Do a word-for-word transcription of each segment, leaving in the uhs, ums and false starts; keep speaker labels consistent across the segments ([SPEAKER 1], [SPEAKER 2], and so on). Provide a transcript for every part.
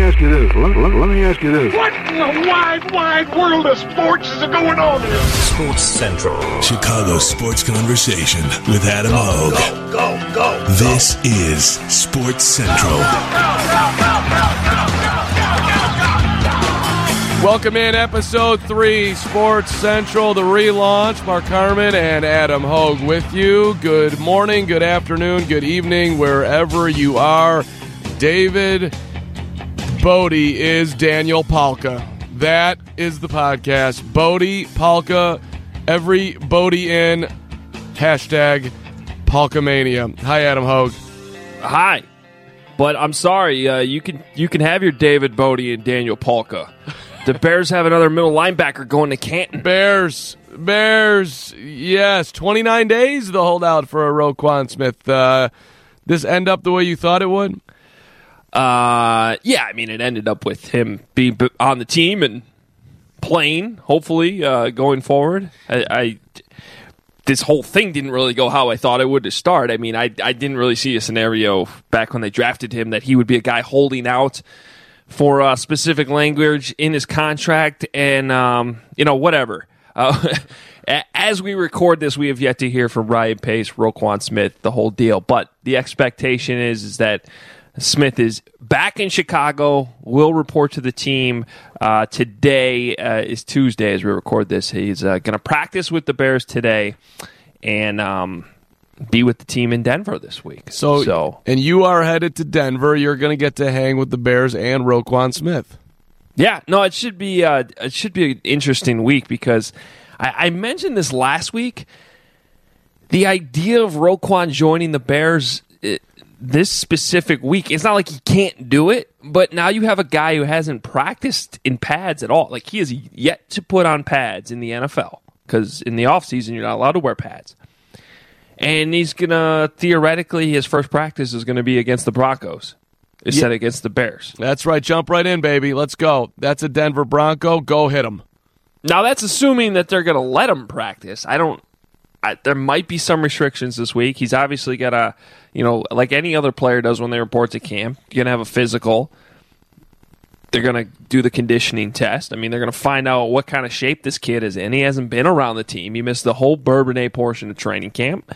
[SPEAKER 1] ask you this. Let, let, let me ask you this.
[SPEAKER 2] What in the wide, wide world of sports is going on here?
[SPEAKER 3] Sports Central.
[SPEAKER 4] Chicago Sports Conversation with Adam Hogue.
[SPEAKER 3] Go, go, go, go.
[SPEAKER 4] This is Sports Central.
[SPEAKER 5] Welcome in episode three, Sports Central, the relaunch. Mark Harmon and Adam Hogue with you. Good morning, good afternoon, good evening, wherever you are. David Bodie is Daniel Palka. That is the podcast. Bodie, Palka, every Bodie in, hashtag Palkamania. Hi, Adam Hogue.
[SPEAKER 6] Hi. But I'm sorry, uh, you can you can have your David Bodie and Daniel Palka. The Bears have another middle linebacker going to Canton.
[SPEAKER 5] Bears, Bears, yes, twenty-nine days the holdout for a Roquan Smith. Uh, this end up the way you thought it would?
[SPEAKER 6] Uh, yeah, I mean, it ended up with him being on the team and playing, hopefully, uh, going forward. I, I This whole thing didn't really go how I thought it would to start. I mean, I, I didn't really see a scenario back when they drafted him that he would be a guy holding out for uh, specific language in his contract and, um, you know, whatever. Uh, as we record this, we have yet to hear from Ryan Pace, Roquan Smith, the whole deal. But the expectation is, is that Smith is back in Chicago, will report to the team. Uh, today uh, is Tuesday as we record this. He's uh, going to practice with the Bears today and um, be with the team in Denver this week.
[SPEAKER 5] So,
[SPEAKER 6] so,
[SPEAKER 5] and you are headed to Denver. You're going to get to hang with the Bears and Roquan Smith.
[SPEAKER 6] Yeah, no, it should be uh, it should be an interesting week because I, I mentioned this last week. The idea of Roquan joining the Bears it, this specific week, it's not like he can't do it, but now you have a guy who hasn't practiced in pads at all. Like, he is yet to put on pads in the N F L because in the offseason, you're not allowed to wear pads. And he's going to, theoretically, his first practice is going to be against the Broncos instead yeah. against the Bears.
[SPEAKER 5] That's right. Jump right in, baby. Let's go. That's a Denver Bronco. Go hit him.
[SPEAKER 6] Now, that's assuming that they're going to let him practice. I don't, I, there might be some restrictions this week. He's obviously got a, you know, like any other player does when they report to camp, you're going to have a physical. They're going to do the conditioning test. I mean, they're going to find out what kind of shape this kid is in. He hasn't been around the team. He missed the whole Bourbonnais portion of training camp.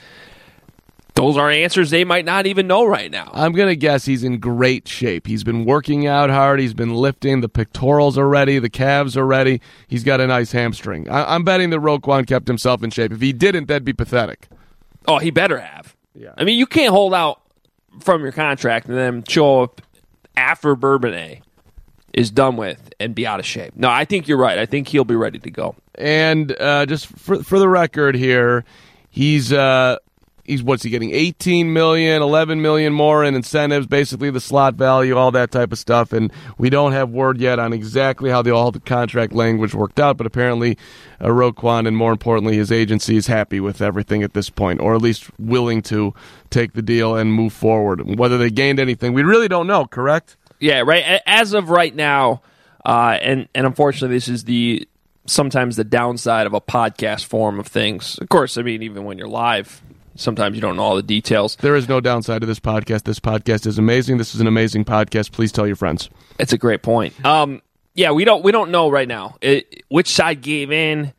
[SPEAKER 6] Those are answers they might not even know right now.
[SPEAKER 5] I'm going to guess he's in great shape. He's been working out hard. He's been lifting. The pectorals are ready. The calves are ready. He's got a nice hamstring. I- I'm betting that Roquan kept himself in shape. If he didn't, that'd be pathetic.
[SPEAKER 6] Oh, he better have.
[SPEAKER 5] Yeah.
[SPEAKER 6] I mean, you can't hold out from your contract and then show up after Bourbonnais is done with and be out of shape. No, I think you're right. I think he'll be ready to go.
[SPEAKER 5] And uh, just for for the record here, he's uh, he's what's he getting? eighteen million dollars, eleven million dollars more in incentives, basically the slot value, all that type of stuff. And we don't have word yet on exactly how the all the contract language worked out, but apparently uh, Roquan and more importantly his agency is happy with everything at this point, or at least willing to take the deal and move forward. Whether they gained anything, we really don't know, correct?
[SPEAKER 6] Yeah, right. As of right now, uh, and, and unfortunately this is the sometimes the downside of a podcast form of things. Of course, I mean, even when you're live, sometimes you don't know all the details.
[SPEAKER 5] There is no downside to this podcast. This podcast is amazing. This is an amazing podcast. Please tell your friends.
[SPEAKER 6] It's a great point. Um, yeah, we don't we don't know right now it, which side gave in.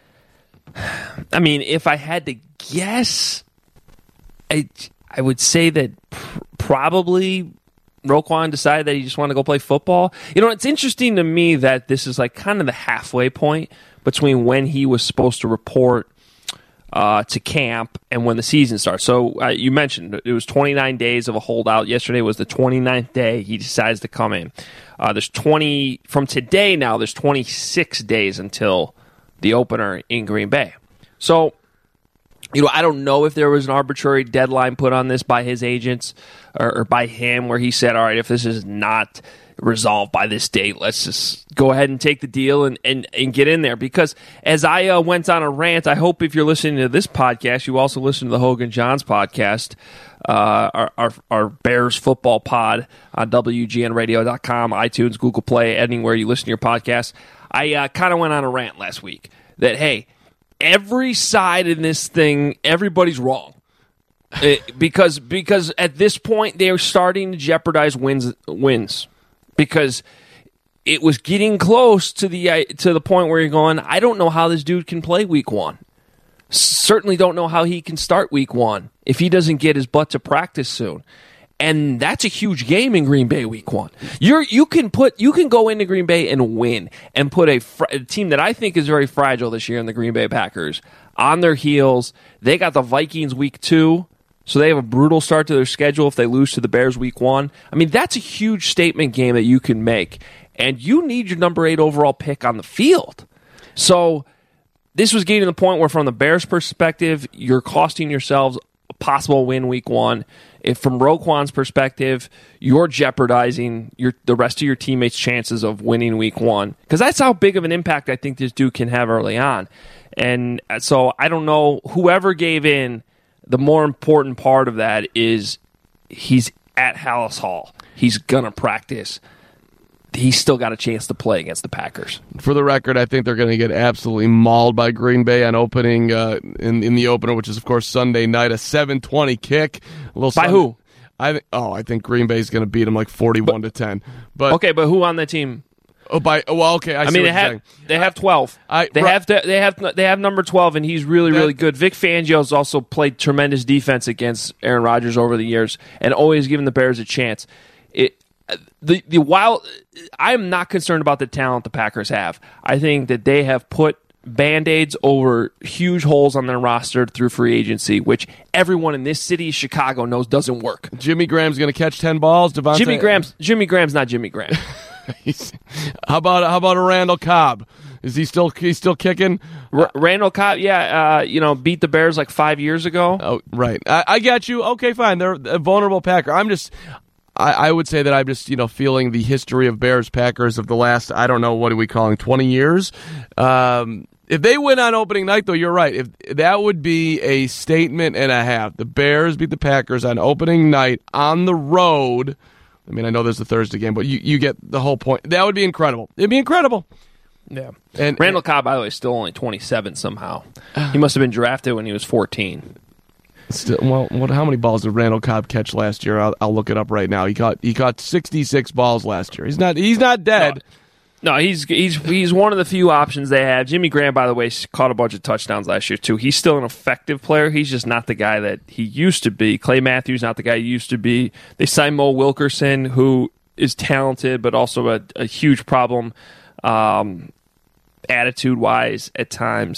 [SPEAKER 6] I mean, if I had to guess, I I would say that pr- probably Roquan decided that he just wanted to go play football. You know, it's interesting to me that this is like kind of the halfway point between when he was supposed to report uh, to camp and when the season starts. So uh, you mentioned it was twenty-nine days of a holdout. Yesterday was the twenty-ninth day he decides to come in. Uh, there's twenty from today now. There's twenty-six days until the opener in Green Bay. So, you know, I don't know if there was an arbitrary deadline put on this by his agents or, or by him where he said, all right, if this is not resolved by this date, let's just go ahead and take the deal and, and, and get in there. Because as I uh, went on a rant, I hope if you're listening to this podcast, you also listen to the Hogan Johns podcast, uh, our, our, our Bears football pod on W G N radio dot com, iTunes, Google Play, anywhere you listen to your podcast. I uh, kind of went on a rant last week that, hey, every side in this thing, everybody's wrong. It, because because at this point, they're starting to jeopardize wins. wins. because it was getting close to the to the point where you're going, I don't know how this dude can play week one. Certainly don't know how he can start week one if he doesn't get his butt to practice soon. And that's a huge game in Green Bay week one. You're you can put you can go into Green Bay and win and put a, fr- a team that I think is very fragile this year in the Green Bay Packers on their heels. They got the Vikings week two, so they have a brutal start to their schedule if they lose to the Bears week one. I mean, that's a huge statement game that you can make, and you need your number eight overall pick on the field. So this was getting to the point where, from the Bears' perspective, you're costing yourselves a possible win week one. If from Roquan's perspective, you're jeopardizing your the rest of your teammates' chances of winning week one, because that's how big of an impact I think this dude can have early on. And so I don't know, whoever gave in, the more important part of that is he's at Hallis Hall. He's going to practice. He's still got a chance to play against the Packers.
[SPEAKER 5] For the record, I think they're going to get absolutely mauled by Green Bay on opening uh, in in the opener, which is of course Sunday night, a seven twenty kick. A little
[SPEAKER 6] by
[SPEAKER 5] Sunday,
[SPEAKER 6] who?
[SPEAKER 5] I think. Oh, I think Green Bay's going to beat them like forty-one to ten. But
[SPEAKER 6] okay, but who on the team?
[SPEAKER 5] Oh, by oh, well, okay. I,
[SPEAKER 6] I
[SPEAKER 5] see
[SPEAKER 6] mean,
[SPEAKER 5] what
[SPEAKER 6] they
[SPEAKER 5] you're
[SPEAKER 6] have
[SPEAKER 5] saying.
[SPEAKER 6] they have twelve.
[SPEAKER 5] I,
[SPEAKER 6] they
[SPEAKER 5] right.
[SPEAKER 6] have to, they have they have number twelve, and he's really
[SPEAKER 5] That,
[SPEAKER 6] really good. Vic Fangio's also played tremendous defense against Aaron Rodgers over the years, and always given the Bears a chance. It. The the wild, I'm not concerned about the talent the Packers have. I think that they have put Band-Aids over huge holes on their roster through free agency, which everyone in this city, Chicago, knows doesn't work.
[SPEAKER 5] Jimmy Graham's going to catch ten balls. Devontae,
[SPEAKER 6] Jimmy Graham's Jimmy Graham's not Jimmy Graham.
[SPEAKER 5] how about how about a Randall Cobb? Is he still he's still kicking?
[SPEAKER 6] R- Randall Cobb, yeah, uh, you know, beat the Bears like five years ago.
[SPEAKER 5] Oh, right. I, I got you. Okay, fine. They're a vulnerable Packer. I'm just. I, I would say that I'm just, you know, feeling the history of Bears Packers of the last, I don't know, what are we calling, twenty years? Um, if they win on opening night, though, you're right. If that would be a statement and a half. The Bears beat the Packers on opening night on the road. I mean, I know there's the Thursday game, but you, you get the whole point. That would be incredible. It'd be incredible.
[SPEAKER 6] Yeah.
[SPEAKER 5] And
[SPEAKER 6] Randall Cobb, by the way, is still only twenty-seven somehow. He must have been drafted when he was fourteen.
[SPEAKER 5] Still, well, what? How many balls did Randall Cobb catch last year? I'll, I'll look it up right now. He caught he caught sixty-six balls last year. He's not he's not dead.
[SPEAKER 6] No, no he's he's he's one of the few options they have. Jimmy Graham, by the way, caught a bunch of touchdowns last year too. He's still an effective player. He's just not the guy that he used to be. Clay Matthews not the guy he used to be. They signed Mo Wilkerson, who is talented but also a, a huge problem, um, attitude wise at times.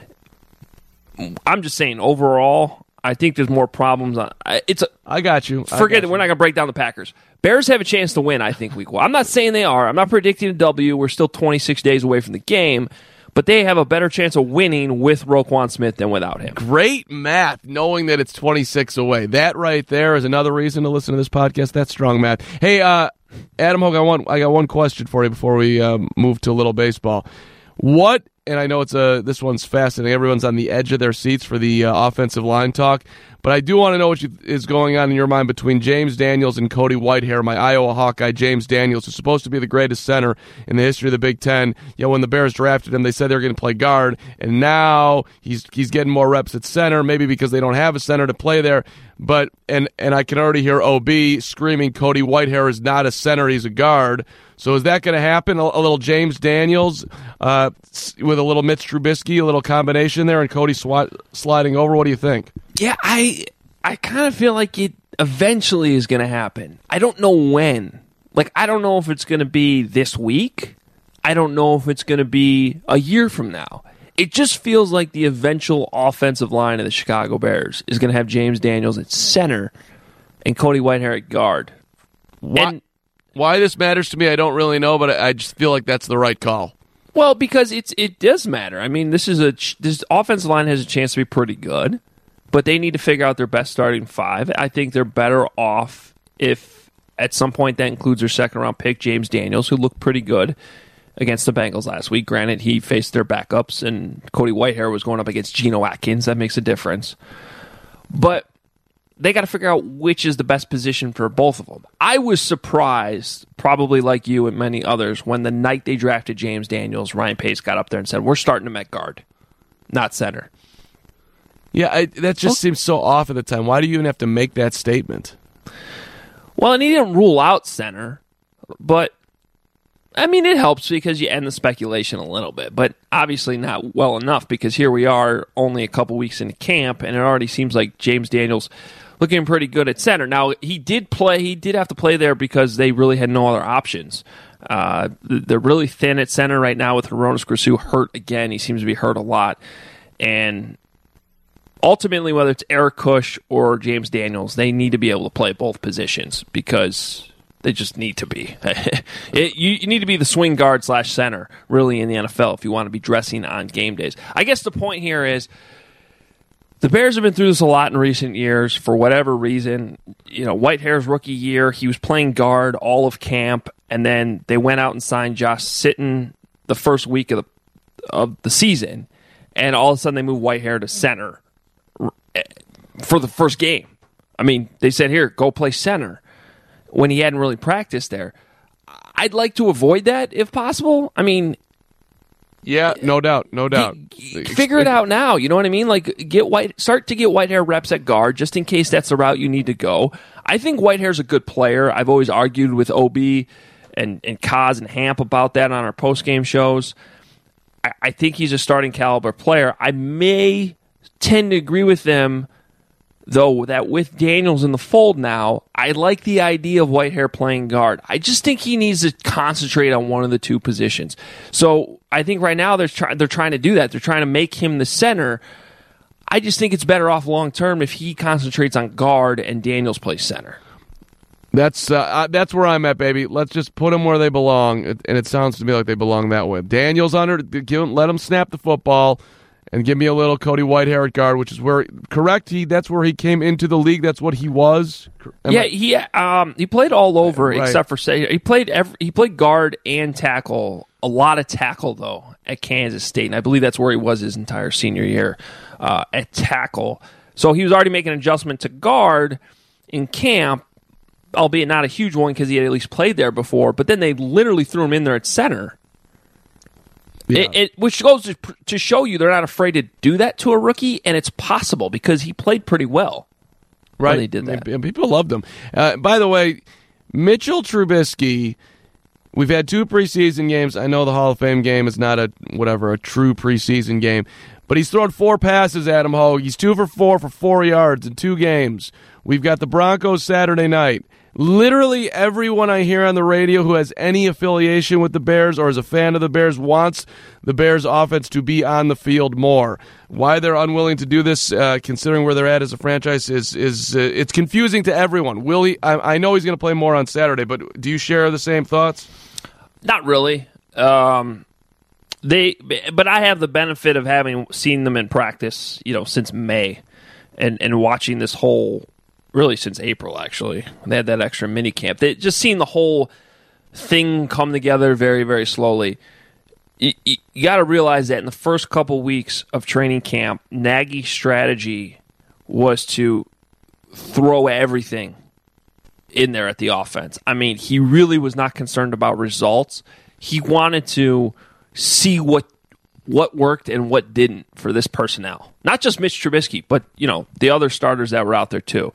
[SPEAKER 6] I'm just saying overall, I think there's more problems. On it's. A,
[SPEAKER 5] I got you. I
[SPEAKER 6] forget
[SPEAKER 5] got
[SPEAKER 6] it. We're not going to break down the Packers. Bears have a chance to win, I think, week one. I'm not saying they are. I'm not predicting a W. We're still twenty-six days away from the game. But they have a better chance of winning with Roquan Smith than without him.
[SPEAKER 5] Great math, knowing that it's twenty-six away. That right there is another reason to listen to this podcast. That's strong math. Hey, uh, Adam Hogue, I, want, I got one question for you before we um, move to a little baseball. What, and I know it's a this one's fascinating. Everyone's on the edge of their seats for the uh, offensive line talk. But I do want to know what you, is going on in your mind between James Daniels and Cody Whitehair, my Iowa Hawkeye James Daniels, who's supposed to be the greatest center in the history of the Big Ten. You know, when the Bears drafted him, they said they were going to play guard, and now he's he's getting more reps at center, maybe because they don't have a center to play there. But and and I can already hear O B screaming, Cody Whitehair is not a center, he's a guard. So is that going to happen? A, a little James Daniels uh, with a little Mitch Trubisky, a little combination there, and Cody swat, sliding over? What do you think?
[SPEAKER 6] Yeah, I I kind of feel like it eventually is going to happen. I don't know when. Like, I don't know if it's going to be this week. I don't know if it's going to be a year from now. It just feels like the eventual offensive line of the Chicago Bears is going to have James Daniels at center and Cody Whitehair at guard.
[SPEAKER 5] Why,
[SPEAKER 6] And,
[SPEAKER 5] why this matters to me, I don't really know, but I just feel like that's the right call.
[SPEAKER 6] well, because it's it does matter. I mean, this is a this offensive line has a chance to be pretty good, but they need to figure out their best starting five. I think they're better off if at some point that includes their second round pick, James Daniels, who looked pretty good against the Bengals last week. Granted, he faced their backups, and Cody Whitehair was going up against Geno Atkins. That makes a difference. But they got to figure out which is the best position for both of them. I was surprised, probably like you and many others, when the night they drafted James Daniels, Ryan Pace got up there and said, we're starting him at guard, not center.
[SPEAKER 5] Yeah, I, that just seems so off at the time. Why do you even have to make that statement?
[SPEAKER 6] Well, and he didn't rule out center, but I mean, it helps because you end the speculation a little bit, but obviously not well enough because here we are only a couple weeks into camp, and it already seems like James Daniels looking pretty good at center. Now, he did play, he did have to play there because they really had no other options. Uh, they're really thin at center right now with Hronis Grisou hurt again. He seems to be hurt a lot. And ultimately, whether it's Eric Kush or James Daniels, they need to be able to play both positions because they just need to be. it, you, you need to be the swing guard slash center, really, in the N F L if you want to be dressing on game days. I guess the point here is the Bears have been through this a lot in recent years for whatever reason. You know, Whitehair's rookie year, he was playing guard all of camp, and then they went out and signed Josh Sitton the first week of the, of the season, and all of a sudden they moved Whitehair to center for the first game. I mean, they said, here, go play center, when he hadn't really practiced there. I'd like to avoid that if possible. I mean,
[SPEAKER 5] yeah, no doubt, no doubt.
[SPEAKER 6] Figure it out now. You know what I mean? Like, get white, start to get Whitehair reps at guard, just in case that's the route you need to go. I think Whitehair's a good player. I've always argued with O B and and Kaz and Hamp about that on our post game shows. I, I think he's a starting caliber player. I may tend to agree with them, though, that with Daniels in the fold now, I like the idea of Whitehair playing guard. I just think he needs to concentrate on one of the two positions. So I think right now they're, try- they're trying to do that. They're trying to make him the center. I just think it's better off long term if he concentrates on guard and Daniels plays center.
[SPEAKER 5] That's uh, that's where I'm at, baby. Let's just put them where they belong, and it sounds to me like they belong that way. Daniels under, give him, let him snap the football. And give me a little Cody Whitehair at guard, which is where, correct? He that's where he came into the league. That's what he was. Am
[SPEAKER 6] yeah,
[SPEAKER 5] I,
[SPEAKER 6] he um he played all over
[SPEAKER 5] right.
[SPEAKER 6] except for say he played every, he played guard and tackle. A lot of tackle though at Kansas State, and I believe that's where he was his entire senior year uh, at tackle. So he was already making an adjustment to guard in camp, albeit not a huge one because he had at least played there before. But then they literally threw him in there at center. Yeah. It, it, which goes to, to show you they're not afraid to do that to a rookie, and it's possible because he played pretty well.
[SPEAKER 5] Right,
[SPEAKER 6] when they did that.
[SPEAKER 5] And people loved him. Uh, by the way, Mitchell Trubisky. We've had two preseason games. I know the Hall of Fame game is not a whatever a true preseason game, but he's thrown four passes. Adam Hogue. He's two for four for four yards in two games. We've got the Broncos Saturday night. Literally everyone I hear on the radio who has any affiliation with the Bears or is a fan of the Bears wants the Bears offense to be on the field more. Why they're unwilling to do this, uh, considering where they're at as a franchise, is is uh, it's confusing to everyone. Will he? I, I know he's going to play more on Saturday, but do you share the same thoughts?
[SPEAKER 6] Not really. Um, they, but I have the benefit of having seen them in practice, you know, since May, and and watching this whole. Really since April, actually. They had that extra mini camp. They just seen the whole thing come together very, very slowly. You, you, you got to realize that in the first couple weeks of training camp, Nagy's strategy was to throw everything in there at the offense. I mean, he really was not concerned about results. He wanted to see what what worked and what didn't for this personnel. Not just Mitch Trubisky, but, you know, the other starters that were out there too.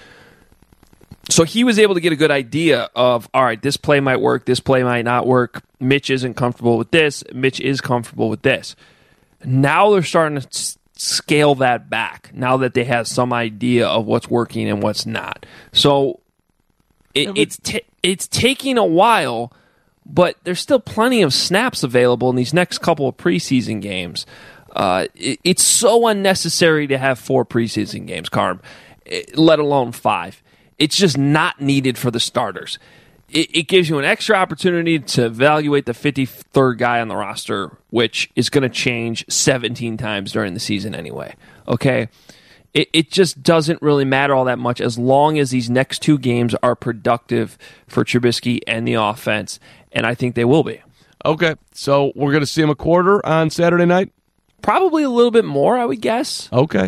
[SPEAKER 6] So he was able to get a good idea of, all right, this play might work, this play might not work. Mitch isn't comfortable with this. Mitch is comfortable with this. Now they're starting to s- scale that back now that they have some idea of what's working and what's not. So it, it's t- it's taking a while, but there's still plenty of snaps available in these next couple of preseason games. Uh, it, it's so unnecessary to have four preseason games, Carm, let alone five. It's just not needed for the starters. It, it gives you an extra opportunity to evaluate the fifty-third guy on the roster, which is going to change seventeen times during the season anyway. Okay? It, it just doesn't really matter all that much as long as these next two games are productive for Trubisky and the offense, and I think they will be.
[SPEAKER 5] Okay, so we're going to see him a quarter on Saturday night?
[SPEAKER 6] Probably a little bit more, I would guess.
[SPEAKER 5] Okay.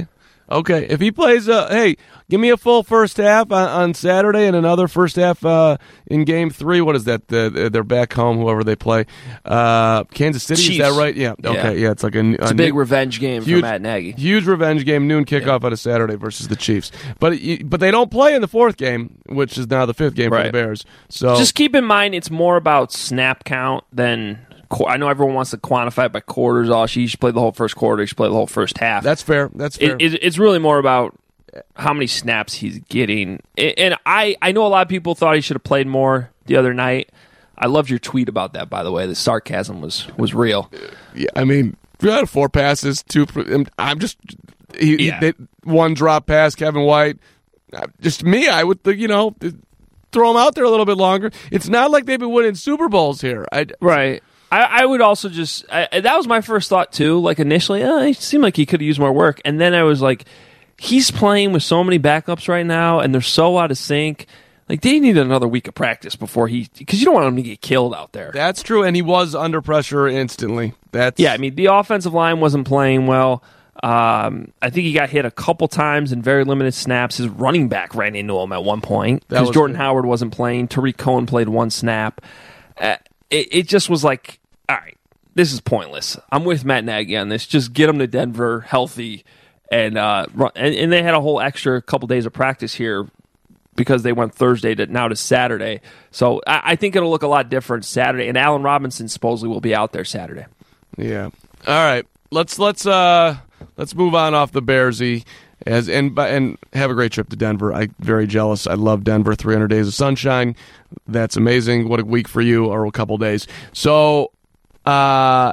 [SPEAKER 5] Okay, if he plays, uh, hey, give me a full first half on, on Saturday and another first half uh, in Game Three. What is that? The, they're back home, whoever they play. Uh, Kansas City,
[SPEAKER 6] Chiefs.
[SPEAKER 5] Is that right? Yeah. Okay. Yeah, yeah it's like a, a,
[SPEAKER 6] it's a big new, revenge game
[SPEAKER 5] huge,
[SPEAKER 6] for Matt Nagy.
[SPEAKER 5] Huge revenge game, noon kickoff yeah. on a Saturday versus the Chiefs. But but they don't play in the fourth game, which is now the fifth game
[SPEAKER 6] right.
[SPEAKER 5] for the Bears. So
[SPEAKER 6] just keep in mind, it's more about snap count than. I know everyone wants to quantify it by quarters. Oh, she should play the whole first quarter. She should play the whole first half.
[SPEAKER 5] That's fair. That's fair.
[SPEAKER 6] It, it, it's really more about how many snaps he's getting. And I, I know a lot of people thought he should have played more the other night. I loved your tweet about that, by the way. The sarcasm was, was real.
[SPEAKER 5] Yeah, I mean, we had four passes, two. I'm just he,
[SPEAKER 6] yeah.
[SPEAKER 5] he, one drop pass, Kevin White. Just me, I would, you know, throw him out there a little bit longer. It's not like they've been winning Super Bowls here. I,
[SPEAKER 6] right. I, I would also just I, that was my first thought too. Like initially, oh, it seemed like he could have used more work, and then I was like, he's playing with so many backups right now, and they're so out of sync. Like they need another week of practice before he, because you don't want him to get killed out there.
[SPEAKER 5] That's true, and he was under pressure instantly. That's
[SPEAKER 6] yeah. I mean, the offensive line wasn't playing well. Um, I think he got hit a couple times in very limited snaps. His running back ran into him at one point because Jordan good. Howard wasn't playing. Tariq Cohen played one snap. Uh, It, it just was like, all right, this is pointless. I'm with Matt Nagy on this. Just get them to Denver healthy, and uh, run, and, and they had a whole extra couple days of practice here because they went Thursday to now to Saturday. So I, I think it'll look a lot different Saturday. And Allen Robinson supposedly will be out there Saturday.
[SPEAKER 5] Yeah. All right. Let's let's uh let's move on off the Bearsy. As and and have a great trip to Denver. I'm very jealous. I love Denver. three hundred days of sunshine. That's amazing. What a week for you, or a couple days. So, uh,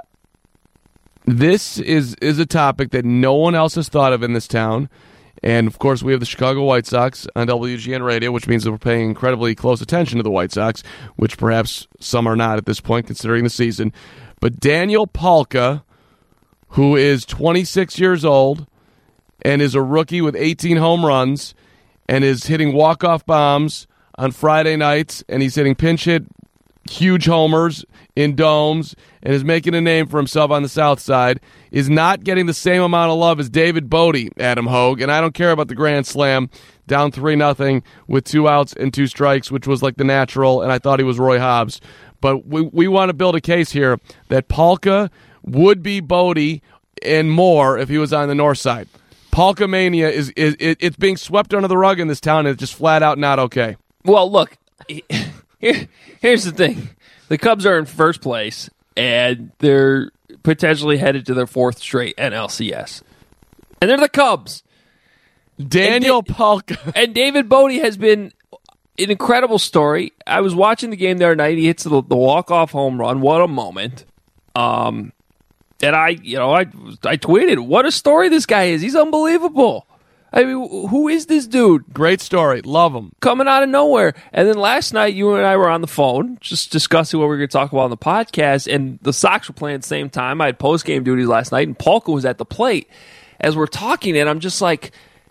[SPEAKER 5] this is is a topic that no one else has thought of in this town. And, of course, we have the Chicago White Sox on W G N Radio, which means that we're paying incredibly close attention to the White Sox, which perhaps some are not at this point, considering the season. But Daniel Palka, who is twenty-six years old, and is a rookie with eighteen home runs, and is hitting walk-off bombs on Friday nights, and he's hitting pinch hit huge homers in domes, and is making a name for himself on the South Side, is not getting the same amount of love as David Bodie, Adam Hogue, and I don't care about the Grand Slam, down three nothing with two outs and two strikes, which was like the natural, and I thought he was Roy Hobbs. But we, we want to build a case here that Palka would be Bodie and more if he was on the North Side. Palka mania is, is it, it's being swept under the rug in this town, and it's just flat out not okay.
[SPEAKER 6] Well, look, here, here's the thing. The Cubs are in first place, and they're potentially headed to their fourth straight N L C S. And they're the Cubs.
[SPEAKER 5] Daniel
[SPEAKER 6] and da-
[SPEAKER 5] Palka.
[SPEAKER 6] And David Bodie has been an incredible story. I was watching the game the other night. He hits the, the walk-off home run. What a moment. Um... And I, you know, I, I tweeted, what a story this guy is. He's unbelievable. I mean, who is this dude?
[SPEAKER 5] Great story. Love him.
[SPEAKER 6] Coming out of nowhere. And then last night, you and I were on the phone just discussing what we were going to talk about on the podcast, and the Sox were playing at the same time. I had post-game duties last night, and Palka was at the plate. As we're talking, and I'm just like,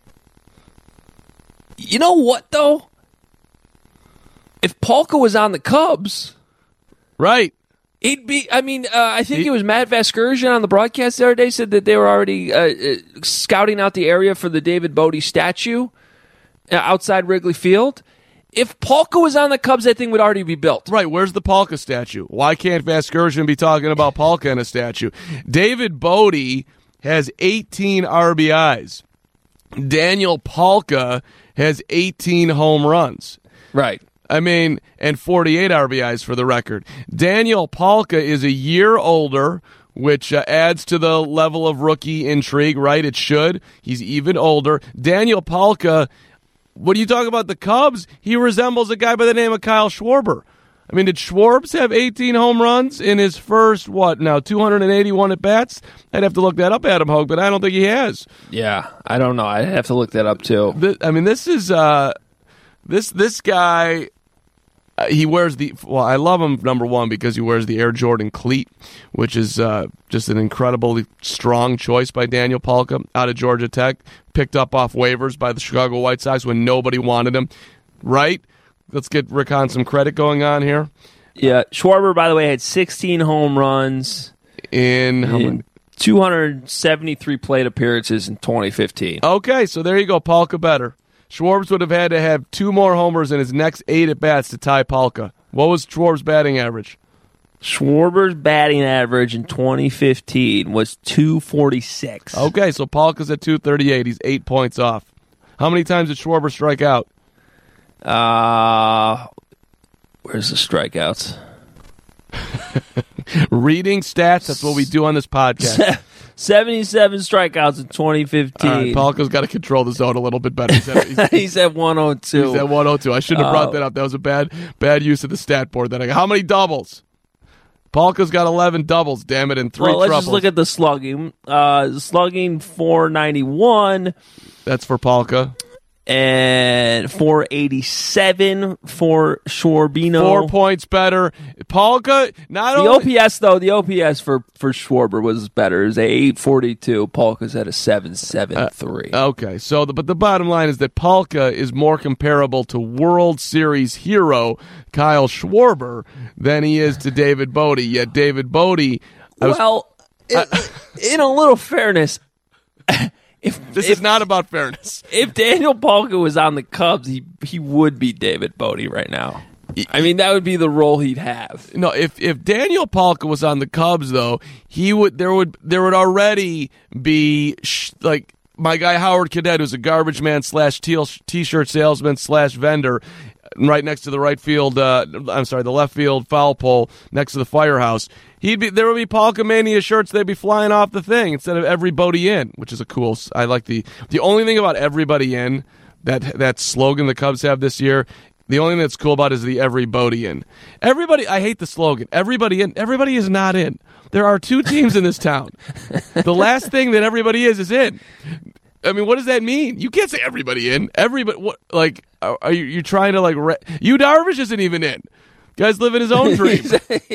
[SPEAKER 6] you know what, though? If Palka was on the Cubs...
[SPEAKER 5] Right.
[SPEAKER 6] He'd be, I mean, uh, I think it was Matt Vasgersian on the broadcast the other day said that they were already uh, uh, scouting out the area for the David Bodie statue uh, outside Wrigley Field. If Palka was on the Cubs, that thing would already be built.
[SPEAKER 5] Right, where's the Palka statue? Why can't Vasgersian be talking about Palka in a statue? David Bodie has eighteen R B Is. Daniel Palka has eighteen home runs.
[SPEAKER 6] Right.
[SPEAKER 5] I mean, and forty-eight R B Is for the record. Daniel Palka is a year older, which uh, adds to the level of rookie intrigue, right? It should. He's even older. Daniel Palka, what do you talk about the Cubs? He resembles a guy by the name of Kyle Schwarber. I mean, did Schwarbs have eighteen home runs in his first, what, now, two hundred eighty-one at-bats? I'd have to look that up, Adam Hogue, but I don't think he has.
[SPEAKER 6] Yeah, I don't know. I'd have to look that up, too.
[SPEAKER 5] This, I mean, this is, uh, this, this guy... Uh, he wears the, well, I love him, number one, because he wears the Air Jordan cleat, which is uh, just an incredibly strong choice by Daniel Palka out of Georgia Tech, picked up off waivers by the Chicago White Sox when nobody wanted him. Right? Let's get Rick Hahn some credit going on here.
[SPEAKER 6] Yeah, Schwarber, by the way, had sixteen home runs.
[SPEAKER 5] In, how
[SPEAKER 6] in
[SPEAKER 5] many?
[SPEAKER 6] two hundred seventy-three plate appearances in twenty fifteen.
[SPEAKER 5] Okay, so there you go. Palka better. Schwarb's would have had to have two more homers in his next eight at-bats to tie Palka. What was Schwarb's batting average?
[SPEAKER 6] Schwarber's batting average in twenty fifteen was two forty-six.
[SPEAKER 5] Okay, so Palka's at two thirty-eight. He's eight points off. How many times did Schwarber strike out?
[SPEAKER 6] Uh, where's the strikeouts?
[SPEAKER 5] Reading stats, that's what we do on this podcast.
[SPEAKER 6] seventy-seven strikeouts in twenty fifteen.
[SPEAKER 5] All right, Palka's got to control the zone a little bit better. He's at, he's,
[SPEAKER 6] he's at one oh two.
[SPEAKER 5] He's at one oh two. I shouldn't have brought uh, that up. That was a bad bad use of the stat board. That I got. How many doubles? Palka's got eleven doubles, damn it, and three
[SPEAKER 6] well, let's
[SPEAKER 5] triples.
[SPEAKER 6] just look at the slugging. Uh, slugging four ninety-one.
[SPEAKER 5] That's for Palka.
[SPEAKER 6] And four eighty-seven for Schwarbino.
[SPEAKER 5] Four points better. Palka, not
[SPEAKER 6] the
[SPEAKER 5] only...
[SPEAKER 6] O P S, though, the O P S for, for Schwarber was better. It was a eight forty-two. Palka's at a seven seventy-three.
[SPEAKER 5] Uh, okay, so the, but the bottom line is that Palka is more comparable to World Series hero Kyle Schwarber than he is to David Bote. Yet David Bote... Was,
[SPEAKER 6] well, I, in, in a little fairness... If,
[SPEAKER 5] this
[SPEAKER 6] if,
[SPEAKER 5] is not about fairness.
[SPEAKER 6] If Daniel Palka was on the Cubs, he he would be David Bote right now. I mean, that would be the role he'd have.
[SPEAKER 5] No, if if Daniel Palka was on the Cubs, though, he would there would there would already be sh- like my guy Howard Cadet, who's a garbage man slash t-shirt salesman slash vendor, right next to the right field. Uh, I'm sorry, the left field foul pole next to the firehouse. He'd be there would be Palka Mania shirts. They'd be flying off the thing instead of everybody in, which is a cool. I like the the only thing about everybody in that that slogan the Cubs have this year. The only thing that's cool about it is the everybody in. Everybody, I hate the slogan. Everybody in. Everybody is not in. There are two teams in this town. The last thing that everybody is is in. I mean, what does that mean? You can't say everybody in. Everybody, what? Like, are, are you you trying to like? Re- Yu Darvish isn't even in. Guy's living his own dream.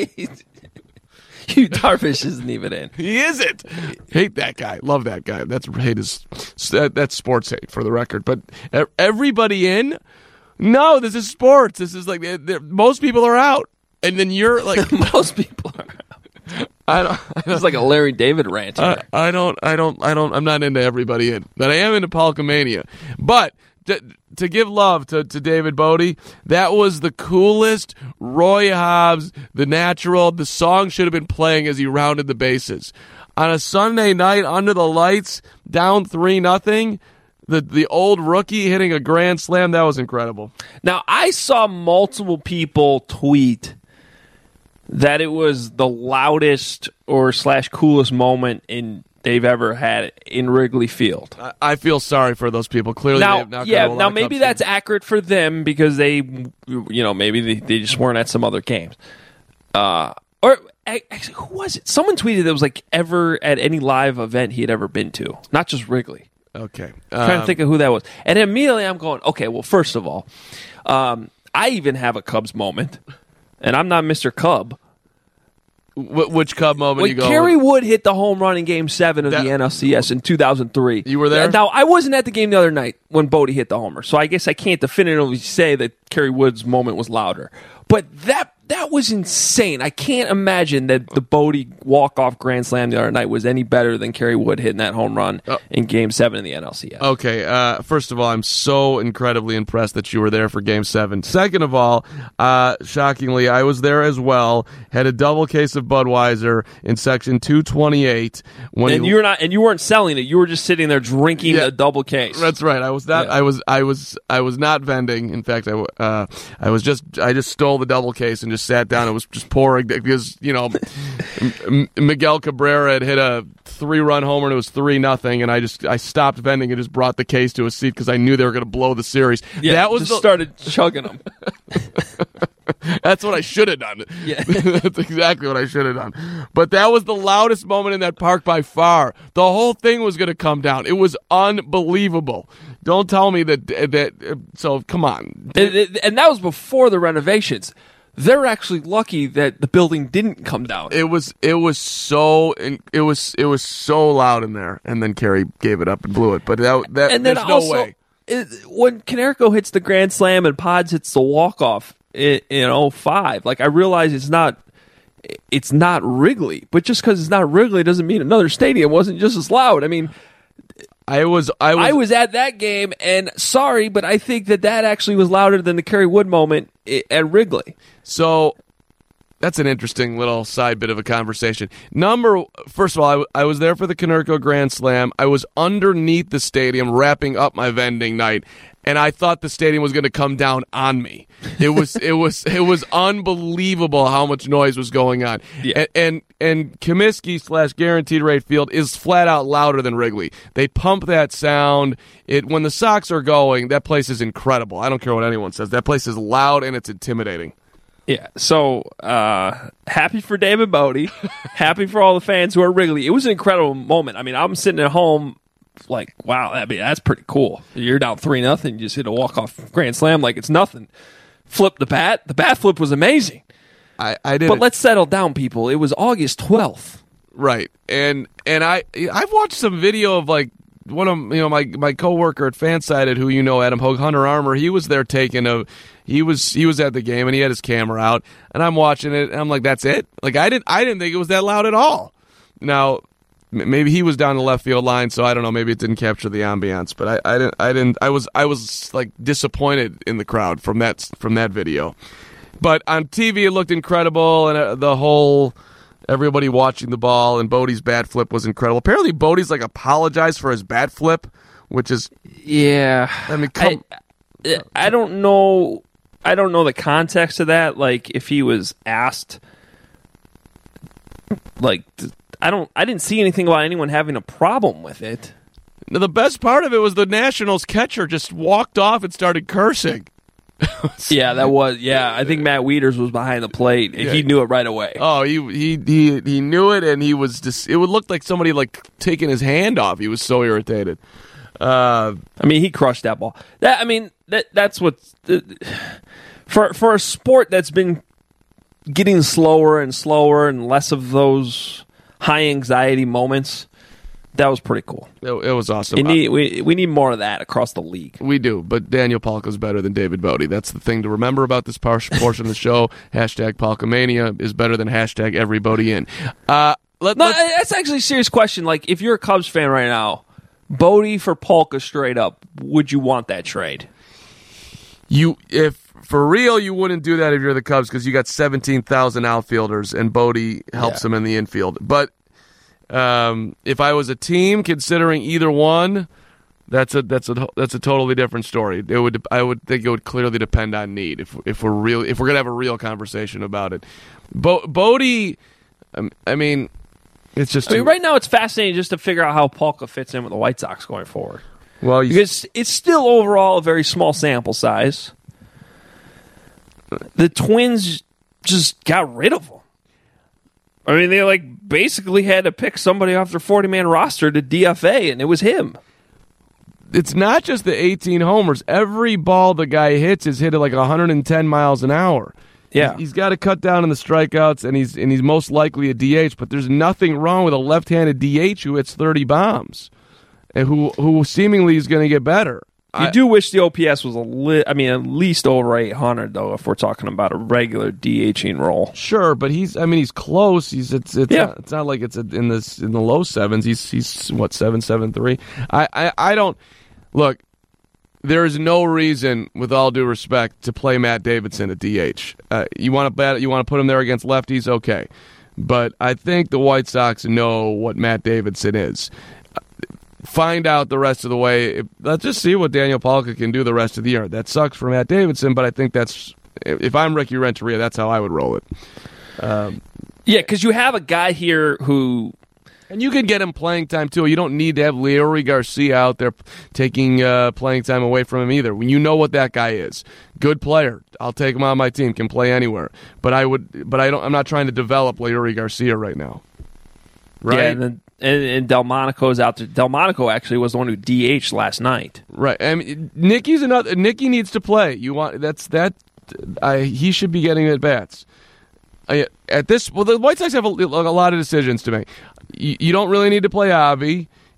[SPEAKER 6] Yu Darvish isn't even in.
[SPEAKER 5] He isn't. Hate that guy. Love that guy. That's hate is that's sports hate for the record. But everybody in? No, this is sports. This is like most people are out, and then you're like
[SPEAKER 6] most people are out.
[SPEAKER 5] I don't. I don't
[SPEAKER 6] it's like a Larry David rant.
[SPEAKER 5] I, I don't. I don't. I don't. I'm not into everybody in, but I am into Palkamania. But to, to give love to, to David Bote, that was the coolest. Roy Hobbs, the natural. The song should have been playing as he rounded the bases on a Sunday night under the lights, down three nothing. The the old rookie hitting a grand slam. That was incredible.
[SPEAKER 6] Now I saw multiple people tweet that it was the loudest or slash coolest moment in they've ever had in Wrigley Field.
[SPEAKER 5] I, I feel sorry for those people. Clearly,
[SPEAKER 6] now,
[SPEAKER 5] they have not
[SPEAKER 6] yeah.
[SPEAKER 5] got a lot
[SPEAKER 6] Now
[SPEAKER 5] of
[SPEAKER 6] maybe
[SPEAKER 5] Cubs
[SPEAKER 6] that's
[SPEAKER 5] fans.
[SPEAKER 6] accurate for them because they, you know, maybe they, they just weren't at some other games. Uh, or actually, who was it? Someone tweeted that was like ever at any live event he had ever been to, not just Wrigley.
[SPEAKER 5] Okay, um,
[SPEAKER 6] I'm trying to think of who that was, and immediately I'm going, okay. Well, first of all, um, I even have a Cubs moment, and I'm not Mister Cub.
[SPEAKER 5] Wh- which Cub moment
[SPEAKER 6] when
[SPEAKER 5] you go?
[SPEAKER 6] Kerry Wood hit the home run in Game Seven of
[SPEAKER 5] That,
[SPEAKER 6] the N L C S in two thousand three.
[SPEAKER 5] You were there?
[SPEAKER 6] Now I wasn't at the game the other night when Bote hit the homer, so I guess I can't definitively say that Kerry Wood's moment was louder. But that that was insane. I can't imagine that the Bote walk-off grand slam the other night was any better than Kerry Wood hitting that home run oh. in Game Seven of the N L C S.
[SPEAKER 5] Okay, uh, first of all, I'm so incredibly impressed that you were there for Game Seven. Second of all, uh, shockingly, I was there as well. Had a double case of Budweiser in section two twenty-eight. When
[SPEAKER 6] and
[SPEAKER 5] you,
[SPEAKER 6] you were not, and you weren't selling it. You were just sitting there drinking
[SPEAKER 5] yeah,
[SPEAKER 6] a double case.
[SPEAKER 5] That's right. I was not.
[SPEAKER 6] Yeah.
[SPEAKER 5] I was. I was. I was not vending. In fact, I. Uh, I was just. I just stole the double case and just sat down. It was just pouring because you know M- Miguel Cabrera had hit a three-run homer and it was three nothing, and I just I stopped vending and just brought the case to a seat because I knew they were going to blow the series.
[SPEAKER 6] Yeah,
[SPEAKER 5] that was
[SPEAKER 6] just
[SPEAKER 5] the,
[SPEAKER 6] started chugging them.
[SPEAKER 5] That's what I should have done.
[SPEAKER 6] Yeah.
[SPEAKER 5] That's exactly what I should have done. But that was the loudest moment in that park by far. The whole thing was going to come down. It was unbelievable. Don't tell me that that. So come on.
[SPEAKER 6] And, and that was before the renovations. They're actually lucky that the building didn't come down.
[SPEAKER 5] It was it was so it was it was so loud in there, and then Kerry gave it up and blew it. But that that
[SPEAKER 6] and then
[SPEAKER 5] there's
[SPEAKER 6] also,
[SPEAKER 5] no way.
[SPEAKER 6] It, when Konerko hits the grand slam and Pods hits the walk off in, in oh five, like I realize it's not it's not Wrigley. But just because it's not Wrigley doesn't mean another stadium wasn't just as loud. I mean,
[SPEAKER 5] I was I was
[SPEAKER 6] I was at that game, and sorry, but I think that that actually was louder than the Kerry Wood moment at Wrigley.
[SPEAKER 5] So that's an interesting little side bit of a conversation. Number first of all, I, w- I was there for the Konerko Grand Slam. I was underneath the stadium wrapping up my vending night, and I thought the stadium was going to come down on me. It was it was it was unbelievable how much noise was going on.
[SPEAKER 6] Yeah.
[SPEAKER 5] And and, and Comiskey slash Guaranteed Rate Field is flat out louder than Wrigley. They pump that sound. It when the Sox are going, that place is incredible. I don't care what anyone says. That place is loud and it's intimidating.
[SPEAKER 6] Yeah, so uh, happy for David Bodie. Happy for all the fans who are Wrigley. It was an incredible moment. I mean, I'm sitting at home like, wow, I mean, that's pretty cool. You're down three nothing. You just hit a walk-off grand slam like it's nothing. Flip the bat. The bat flip was amazing.
[SPEAKER 5] I, I did.
[SPEAKER 6] But let's settle down, people. It was August twelfth.
[SPEAKER 5] Right, and and I I've watched some video of like one of you know my my coworker at Fansided, who you know, Adam Hogue, Hunter Armour. He was there taking a he was he was at the game and he had his camera out, and I'm watching it and I'm like, that's it. Like I didn't I didn't think it was that loud at all. Now m- maybe he was down the left field line, so I don't know. Maybe it didn't capture the ambiance, but I, I didn't I didn't I was I was like disappointed in the crowd from that from that video. But on T V it looked incredible, and uh, the whole. Everybody watching the ball, and Bodie's bat flip was incredible. Apparently, Bodie's like apologized for his bat flip, which is
[SPEAKER 6] yeah.
[SPEAKER 5] I mean, come,
[SPEAKER 6] I, I don't know. I don't know the context of that. Like, if he was asked, like, I don't. I didn't see anything about anyone having a problem with it.
[SPEAKER 5] The best part of it was the Nationals catcher just walked off and started cursing.
[SPEAKER 6] Yeah, that was. Yeah, I think Matt Wieters was behind the plate, and
[SPEAKER 5] Yeah.
[SPEAKER 6] he knew it right away.
[SPEAKER 5] Oh, he he he he knew it, and he was just. It would look like somebody like taking his hand off. He was so irritated. Uh,
[SPEAKER 6] I mean, he crushed that ball. That I mean, that that's what uh, for for a sport that's been getting slower and slower and less of those high anxiety moments. That was pretty cool.
[SPEAKER 5] it, it was awesome.
[SPEAKER 6] You need, we we need more of that across the league.
[SPEAKER 5] We do, but Daniel Palka's better than David Bodie. That's the thing to remember about this par- portion of the show. Hashtag Palkamania is better than hashtag every Bodie in. Uh, let,
[SPEAKER 6] No,
[SPEAKER 5] let's-
[SPEAKER 6] that's actually a serious question. Like, if you're a Cubs fan right now, Bodie for Palka straight up, would you want that trade?
[SPEAKER 5] You, if for real, you wouldn't do that if you're the Cubs because you got seventeen thousand outfielders and Bodie helps
[SPEAKER 6] Yeah.
[SPEAKER 5] them in the infield. But um, if I was a team considering either one, that's a that's a that's a totally different story. It would I would think it would clearly depend on need. If if we're real if we're gonna have a real conversation about it, Bo- Bodie, um, I mean, it's just
[SPEAKER 6] I mean,
[SPEAKER 5] too-
[SPEAKER 6] right now it's fascinating just to figure out how Palka fits in with the White Sox going forward.
[SPEAKER 5] well, you,
[SPEAKER 6] Because it's still overall a very small sample size. The Twins just got rid of him. I mean, they like basically had to pick somebody off their forty-man roster to D F A, and it was him.
[SPEAKER 5] it's not just the eighteen homers. Every ball the guy hits is hit at like one hundred ten miles an hour.
[SPEAKER 6] Yeah.
[SPEAKER 5] he's got to cut down on the strikeouts, and he's and he's most likely a D H. But there's nothing wrong with a left-handed D H who hits thirty bombs, and who who seemingly is going to get better.
[SPEAKER 6] You
[SPEAKER 5] I-
[SPEAKER 6] do wish the O P S was a li- I mean, at least over eight hundred, though, if we're talking about a regular DHing role.
[SPEAKER 5] Sure, but he's I mean he's close. He's it's it's
[SPEAKER 6] Yeah.
[SPEAKER 5] not, it's not like it's in this in the low sevens. He's he's what seven seven three. I, I I don't look. There is no reason, with all due respect, to play Matt Davidson at D H. Uh, you want to bet you want to put him there against lefties, okay. But I think the White Sox know what Matt Davidson is. Find out the rest of the way. If, let's just see what Daniel Palka can do the rest of the year. That sucks for Matt Davidson, but I think that's if I'm Ricky Renteria, that's how I would roll it.
[SPEAKER 6] Yeah, because you have a guy here who
[SPEAKER 5] And you can get him playing time, too. You don't need to have Leori Garcia out there taking uh, playing time away from him either. When you know what that guy is. Good player. I'll take him on my team. Can play anywhere. But I would. But I don't. I'm not trying to develop Leori Garcia right now. Right?
[SPEAKER 6] Yeah, and, then, and, and Delmonico is out there. Delmonico actually was the one who D H'd last night.
[SPEAKER 5] Right. I mean, Nicky's another. Nicky needs to play. You want that's that. I, he should be getting at bats. I, at this, well, the White Sox have a, a lot of decisions to make. You, you don't really need to play Avi.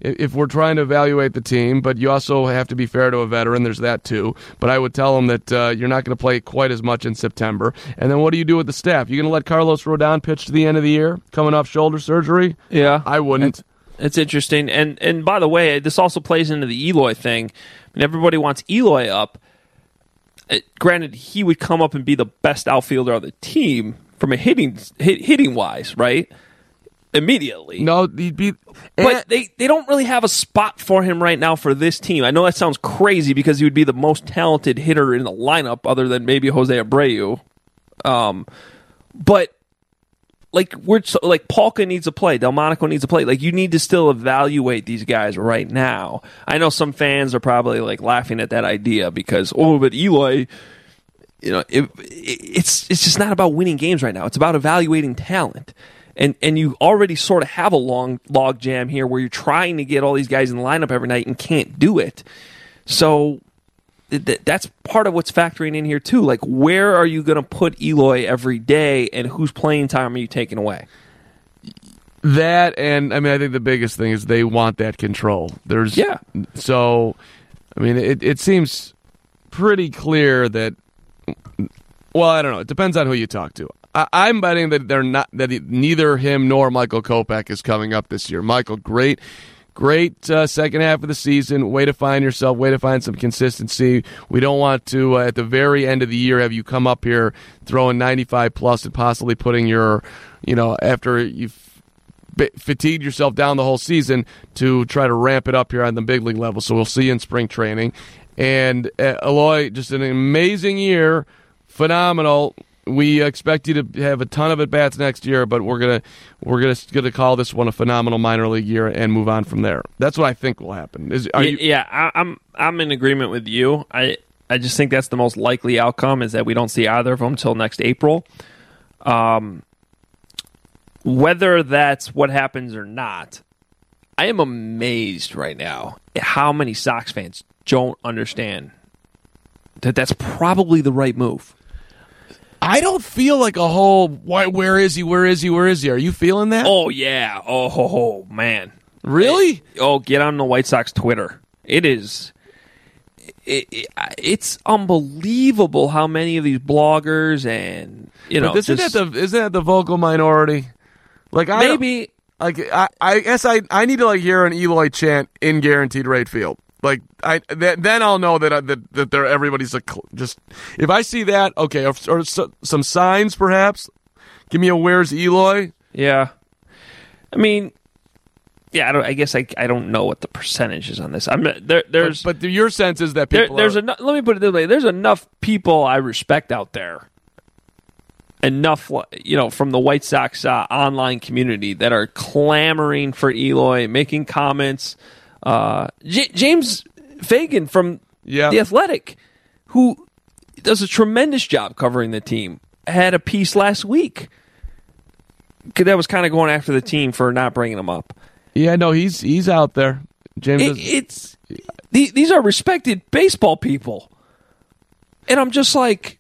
[SPEAKER 5] if we're trying to evaluate the team, but you also have to be fair to a veteran. There's that too. But I would tell him that uh, you're not going to play quite as much in September. And then what do you do with the staff? You're going to let Carlos Rodon pitch to the end of the year, coming off shoulder surgery?
[SPEAKER 6] Yeah.
[SPEAKER 5] I wouldn't.
[SPEAKER 6] It's, it's interesting. And and by the way, this also plays into the Eloy thing. I mean, everybody wants Eloy up. It, granted, he would come up and be the best outfielder of the team from a hitting hit, hitting wise, right? Immediately.
[SPEAKER 5] No, he'd be.
[SPEAKER 6] But they, they don't really have a spot for him right now for this team. I know that sounds crazy because he would be the most talented hitter in the lineup other than maybe Jose Abreu. Um, but like we're so, like Polka needs to play, Delmonico needs to play. Like you need to still evaluate these guys right now. I know some fans are probably like laughing at that idea because oh, but Eloy, you know, it, it, it's it's just not about winning games right now. It's about evaluating talent. And and you already sort of have a long log jam here where you're trying to get all these guys in the lineup every night and can't do it. So th- that's part of what's factoring in here too. Like, where are you going to put Eloy every day, and whose playing time are you taking away?
[SPEAKER 5] That, and I mean, I think the biggest thing is they want that control. There's
[SPEAKER 6] yeah.
[SPEAKER 5] So, I mean, it it seems pretty clear that. Well, I don't know. It depends on who you talk to. I, I'm betting that they're not that he, neither him nor Michael Kopech is coming up this year. Michael, great, great uh, second half of the season. Way to find yourself. Way to find some consistency. We don't want to uh, at the very end of the year have you come up here throwing ninety-five plus and possibly putting your, you know, after you've fatigued yourself down the whole season to try to ramp it up here on the big league level. So we'll see you in spring training. And uh, Eloy, just an amazing year. Phenomenal. We expect you to have a ton of at bats next year, but we're gonna we're gonna gonna call this one a phenomenal minor league year and move on from there. That's what I think will happen. Is are
[SPEAKER 6] yeah,
[SPEAKER 5] you?
[SPEAKER 6] Yeah, I, I'm I'm in agreement with you. I I just think that's the most likely outcome is that we don't see either of them until next April. Um, whether that's what happens or not, I am amazed right now at how many Sox fans don't understand that that's probably the right move.
[SPEAKER 5] I don't feel like a whole. Why? Where is he? Where is he? Where is he? Are you feeling that?
[SPEAKER 6] Oh yeah. Oh ho, ho, man.
[SPEAKER 5] Really?
[SPEAKER 6] It, oh, get on the White Sox Twitter. It is. It, it, it's unbelievable how many of these bloggers and you know.
[SPEAKER 5] But isn't
[SPEAKER 6] just,
[SPEAKER 5] that the isn't that the vocal minority? Like I
[SPEAKER 6] maybe.
[SPEAKER 5] Like I, I guess I, I need to like hear an Eloy chant in guaranteed rate field. Like I th- then I'll know that I, that that they're everybody's like just if I see that okay or, or so, some signs perhaps give me a where's Eloy.
[SPEAKER 6] Yeah, I mean, yeah, I, don't, I guess I, I don't know what the percentage is on this. I'm there. There's
[SPEAKER 5] but, but your sense is that people
[SPEAKER 6] there, there's
[SPEAKER 5] are,
[SPEAKER 6] enough. Let me put it this way: there's enough people I respect out there. Enough, you know, from the White Sox uh, online community that are clamoring for Eloy, making comments. Uh, J- James Fagan from
[SPEAKER 5] yep.
[SPEAKER 6] The Athletic, who does a tremendous job covering the team, had a piece last week that was kind of going after the team for not bringing him up.
[SPEAKER 5] Yeah, no, he's he's out there. James,
[SPEAKER 6] it, it's the, these are respected baseball people, and I'm just like,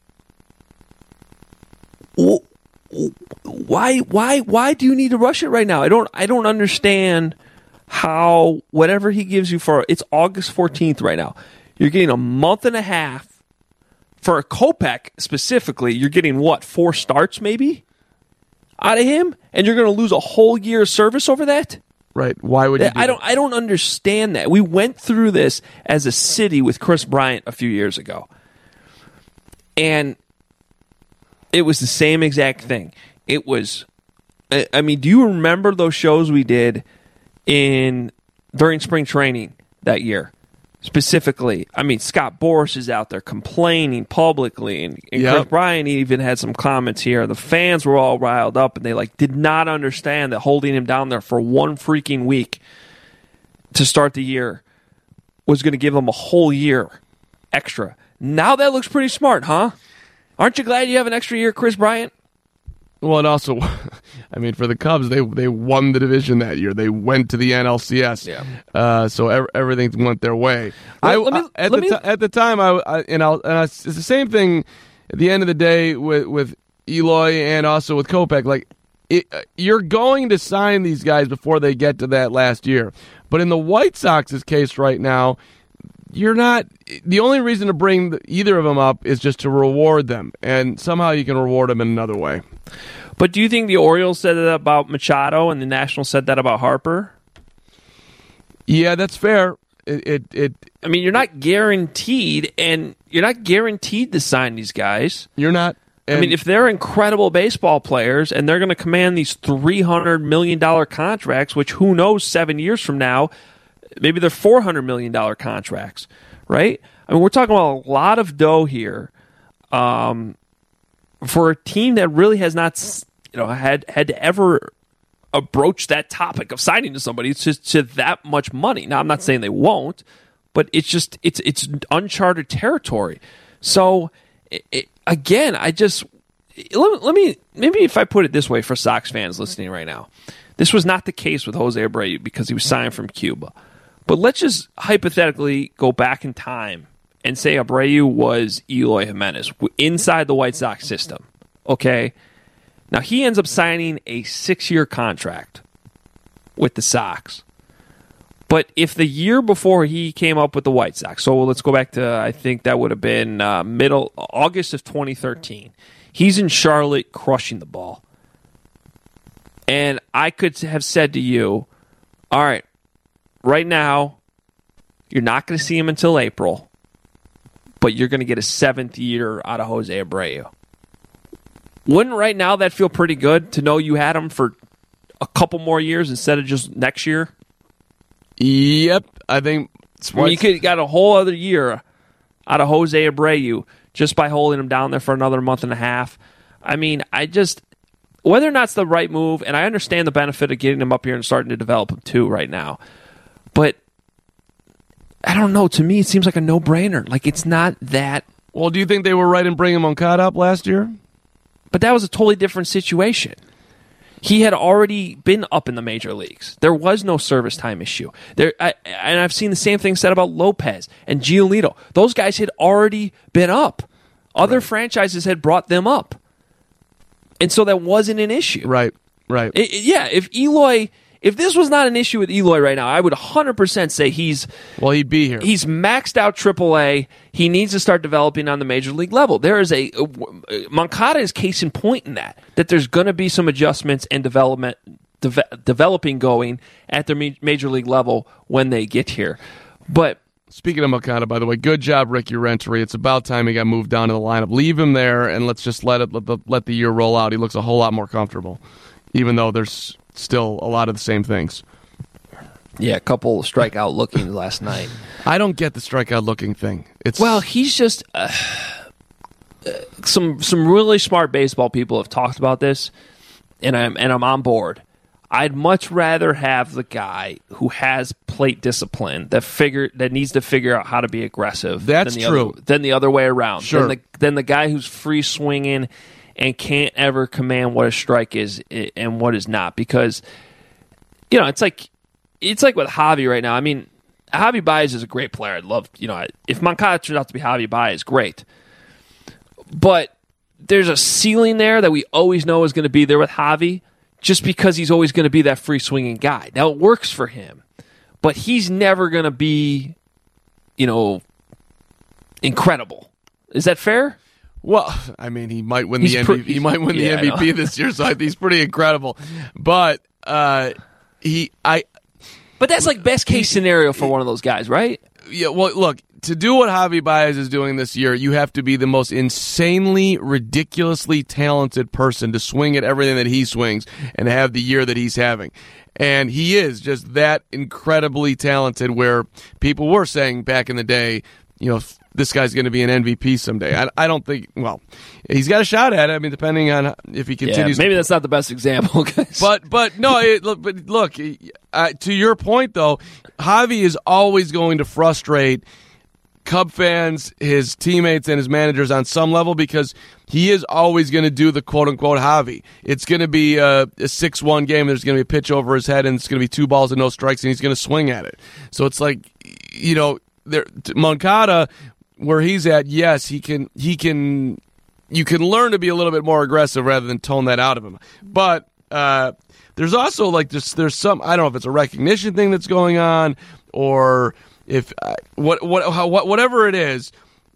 [SPEAKER 6] why, why, why do you need to rush it right now? I don't, I don't understand. How whatever he gives you for it's August fourteenth right now. You're getting a month and a half for a Kopech specifically. You're getting what four starts maybe out of him, and you're going to lose a whole year of service over that.
[SPEAKER 5] Right? Why would you? Do
[SPEAKER 6] I don't.
[SPEAKER 5] that?
[SPEAKER 6] I don't understand that. We went through this as a city with Chris Bryant a few years ago, and it was the same exact thing. It was. I mean, do you remember those shows we did? In during spring training that year, specifically, I mean Scott Boras is out there complaining publicly, and, and
[SPEAKER 5] yep.
[SPEAKER 6] Chris Bryant even had some comments here. The fans were all riled up, and they like did not understand that holding him down there for one freaking week to start the year was going to give him a whole year extra. Now that looks pretty smart, huh? Aren't you glad you have an extra year, Chris Bryant?
[SPEAKER 5] Well, and also, I mean, for the Cubs, they they won the division that year. They went to the N L C S,
[SPEAKER 6] yeah.
[SPEAKER 5] uh, so ev- everything went their way.
[SPEAKER 6] Let,
[SPEAKER 5] I,
[SPEAKER 6] let me,
[SPEAKER 5] I, at,
[SPEAKER 6] let
[SPEAKER 5] the
[SPEAKER 6] me,
[SPEAKER 5] t- at the time, I, I and, I'll, and I, it's the same thing at the end of the day with with Eloy and also with Kopech. Like, it, you're going to sign these guys before they get to that last year. But in the White Sox's case right now, you're not. The only reason to bring either of them up is just to reward them, and somehow you can reward them in another way.
[SPEAKER 6] But do you think the Orioles said that about Machado and the Nationals said that about Harper?
[SPEAKER 5] Yeah, that's fair. It, it, it.
[SPEAKER 6] I mean, you're not guaranteed, and you're not guaranteed to sign these guys.
[SPEAKER 5] You're not.
[SPEAKER 6] I mean, if they're incredible baseball players and they're going to command these three hundred million dollars contracts, which who knows seven years from now, maybe they're four hundred million dollars contracts, right? I mean, we're talking about a lot of dough here um, for a team that really has not, you know, had had to ever broach that topic of signing to somebody. It's just to that much money. Now, I'm not saying they won't, but it's just it's it's uncharted territory. So. It, it, Again, I just let, let me maybe if I put it this way for Sox fans listening right now, this was not the case with Jose Abreu because he was signed from Cuba. But let's just hypothetically go back in time and say Abreu was Eloy Jimenez inside the White Sox system. Okay, now he ends up signing a six-year contract with the Sox. But if the year before he came up with the White Sox, so let's go back to, I think that would have been uh, middle August of twenty thirteen. He's in Charlotte crushing the ball. And I could have said to you, all right, right now, you're not going to see him until April, but you're going to get a seventh year out of Jose Abreu. Wouldn't right now that feel pretty good to know you had him for a couple more years instead of just next year?
[SPEAKER 5] Yep, I think
[SPEAKER 6] I mean, you could got a whole other year out of Jose Abreu just by holding him down there for another month and a half. I mean, I just whether or not it's the right move, and I understand the benefit of getting him up here and starting to develop him too right now, but I don't know. To me, it seems like a no-brainer. Like it's not that.
[SPEAKER 5] Well, do you think they were right in bringing Moncada up last year?
[SPEAKER 6] But that was a totally different situation. He had already been up in the major leagues. There was no service time issue. There, I, and I've seen the same thing said about Lopez and Giolito. Those guys had already been up. Other right. franchises had brought them up. And so that wasn't an issue.
[SPEAKER 5] Right, right.
[SPEAKER 6] It, it, yeah, if Eloy, if this was not an issue with Eloy right now, I would one hundred percent say he's...
[SPEAKER 5] Well, he'd be here.
[SPEAKER 6] He's maxed out triple A. He needs to start developing on the major league level. There is a... a Moncada is case in point in that, that there's going to be some adjustments and development, de- developing going at the ma- major league level when they get here. But...
[SPEAKER 5] Speaking of Moncada, by the way, good job, Ricky Renteria. It's about time he got moved down to the lineup. Leave him there, and let's just let it let the, let the year roll out. He looks a whole lot more comfortable, even though there's still a lot of the same things.
[SPEAKER 6] Yeah, a couple strikeout looking last night.
[SPEAKER 5] I don't get the strikeout looking thing. It's
[SPEAKER 6] well, he's just uh, uh, some some really smart baseball people have talked about this, and I'm and I'm on board. I'd much rather have the guy who has plate discipline that figure that needs to figure out how to be aggressive.
[SPEAKER 5] That's
[SPEAKER 6] than the
[SPEAKER 5] true.
[SPEAKER 6] Other, than the other way around.
[SPEAKER 5] Sure.
[SPEAKER 6] Than the, than the guy who's free swinging and can't ever command what a strike is and what is not. Because, you know, it's like it's like with Javi right now. I mean, Javi Baez is a great player. I'd love, you know, if Moncada turns out to be Javi Baez, great. But there's a ceiling there that we always know is going to be there with Javi, just because he's always going to be that free swinging guy. Now, it works for him, but he's never going to be, you know, incredible. Is that fair?
[SPEAKER 5] Well, I mean, he might win
[SPEAKER 6] He's
[SPEAKER 5] the M V P.
[SPEAKER 6] pre-
[SPEAKER 5] he might win
[SPEAKER 6] yeah,
[SPEAKER 5] the M V P this year, so I think he's pretty incredible. But uh, he, I,
[SPEAKER 6] but that's like best case scenario for one of those guys, right?
[SPEAKER 5] Yeah. Well, look, to do what Javi Baez is doing this year, you have to be the most insanely, ridiculously talented person to swing at everything that he swings and have the year that he's having. And he is just that incredibly talented where people were saying back in the day, you know, this guy's going to be an M V P someday. I, I don't think, well, he's got a shot at it. I mean, depending on if he continues.
[SPEAKER 6] Yeah, maybe that's not the best example, guys.
[SPEAKER 5] But, but no, it, look, but look, uh, to your point, though, Javi is always going to frustrate Cub fans, his teammates, and his managers on some level because he is always going to do the quote-unquote Javi. It's going to be a, a six one game. There's going to be a pitch over his head, and it's going to be two balls and no strikes, and he's going to swing at it. So it's like, you know, there, Moncada, where he's at, yes, he can. He can. You can learn to be a little bit more aggressive rather than tone that out of him. But uh, there's also like this. There's some. I don't know if it's a recognition thing that's going on, or if uh, what what how, what whatever it is.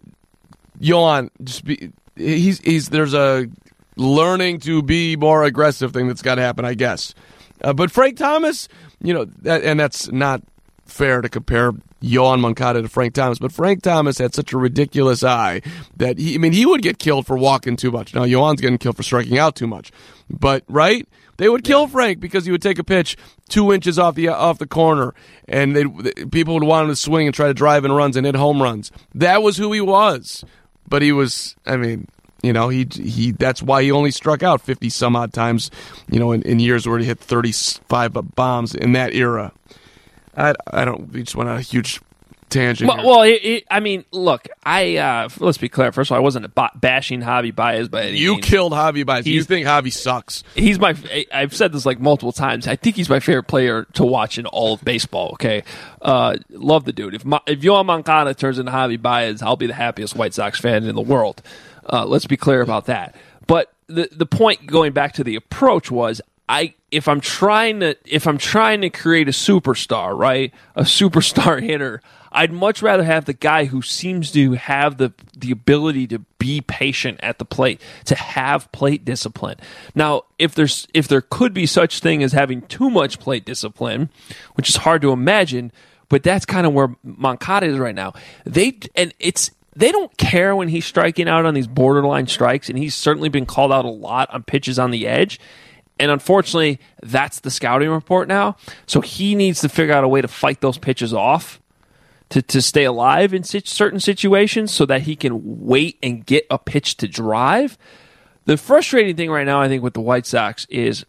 [SPEAKER 5] Yohan, just be. He's he's. There's a learning to be more aggressive thing that's got to happen, I guess. Uh, but Frank Thomas, you know, that, and that's not fair to compare Yohan Moncada to Frank Thomas, but Frank Thomas had such a ridiculous eye that he, I mean, he would get killed for walking too much. Now, Yohan's getting killed for striking out too much, but right? They would kill Frank because he would take a pitch two inches off the off the corner, and they people would want him to swing and try to drive in runs and hit home runs. That was who he was. But he was, I mean, you know, he he. That's why he only struck out fifty some odd times, you know, in, in years where he hit thirty-five bombs in that era. I, I don't. We just went on a huge tangent.
[SPEAKER 6] Well, well it, it, I mean, look, I uh, let's be clear. First of all, I wasn't b- bashing Javi Baez by any
[SPEAKER 5] You
[SPEAKER 6] means.
[SPEAKER 5] killed Javi Baez. You think Javi sucks?
[SPEAKER 6] He's my. I've said this like multiple times. I think he's my favorite player to watch in all of baseball. Okay, uh, love the dude. If Ma, if Yohan Moncada turns into Javi Baez, I'll be the happiest White Sox fan in the world. Uh, let's be clear about that. But the the point going back to the approach was. I if I'm trying to if I'm trying to create a superstar, right? A superstar hitter, I'd much rather have the guy who seems to have the the ability to be patient at the plate, to have plate discipline. Now, if there's if there could be such thing as having too much plate discipline, which is hard to imagine, but that's kind of where Moncada is right now. They and it's They don't care when he's striking out on these borderline strikes, and he's certainly been called out a lot on pitches on the edge. And unfortunately, that's the scouting report now. So he needs to figure out a way to fight those pitches off to, to stay alive in certain situations so that he can wait and get a pitch to drive. The frustrating thing right now, I think, with the White Sox is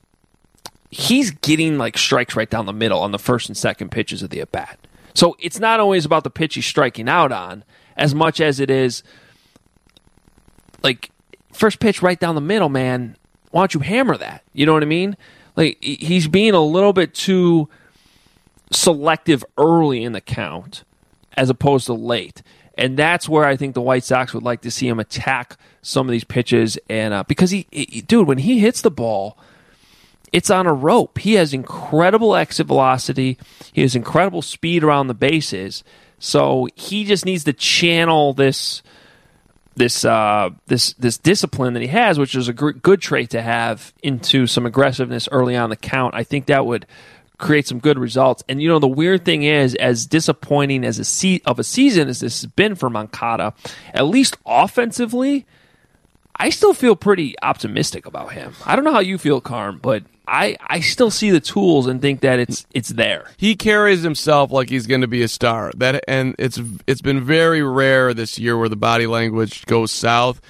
[SPEAKER 6] he's getting like strikes right down the middle on the first and second pitches of the at-bat. So it's not always about the pitch he's striking out on as much as it is like first pitch right down the middle, man. Why don't you hammer that? You know what I mean? Like he's being a little bit too selective early in the count as opposed to late. And that's where I think the White Sox would like to see him attack some of these pitches. And uh, because, he, he, dude, when he hits the ball, it's on a rope. He has incredible exit velocity. He has incredible speed around the bases. So he just needs to channel this this uh, this this discipline that he has, which is a gr- good trait to have, into some aggressiveness early on the count. I think that would create some good results. And, you know, the weird thing is, as disappointing as a se- of a season as this has been for Moncada, at least offensively, I still feel pretty optimistic about him. I don't know how you feel, Carm, but I, I still see the tools and think that it's it's there.
[SPEAKER 5] He carries himself like he's going to be a star. That and it's it's been very rare this year where the body language goes south.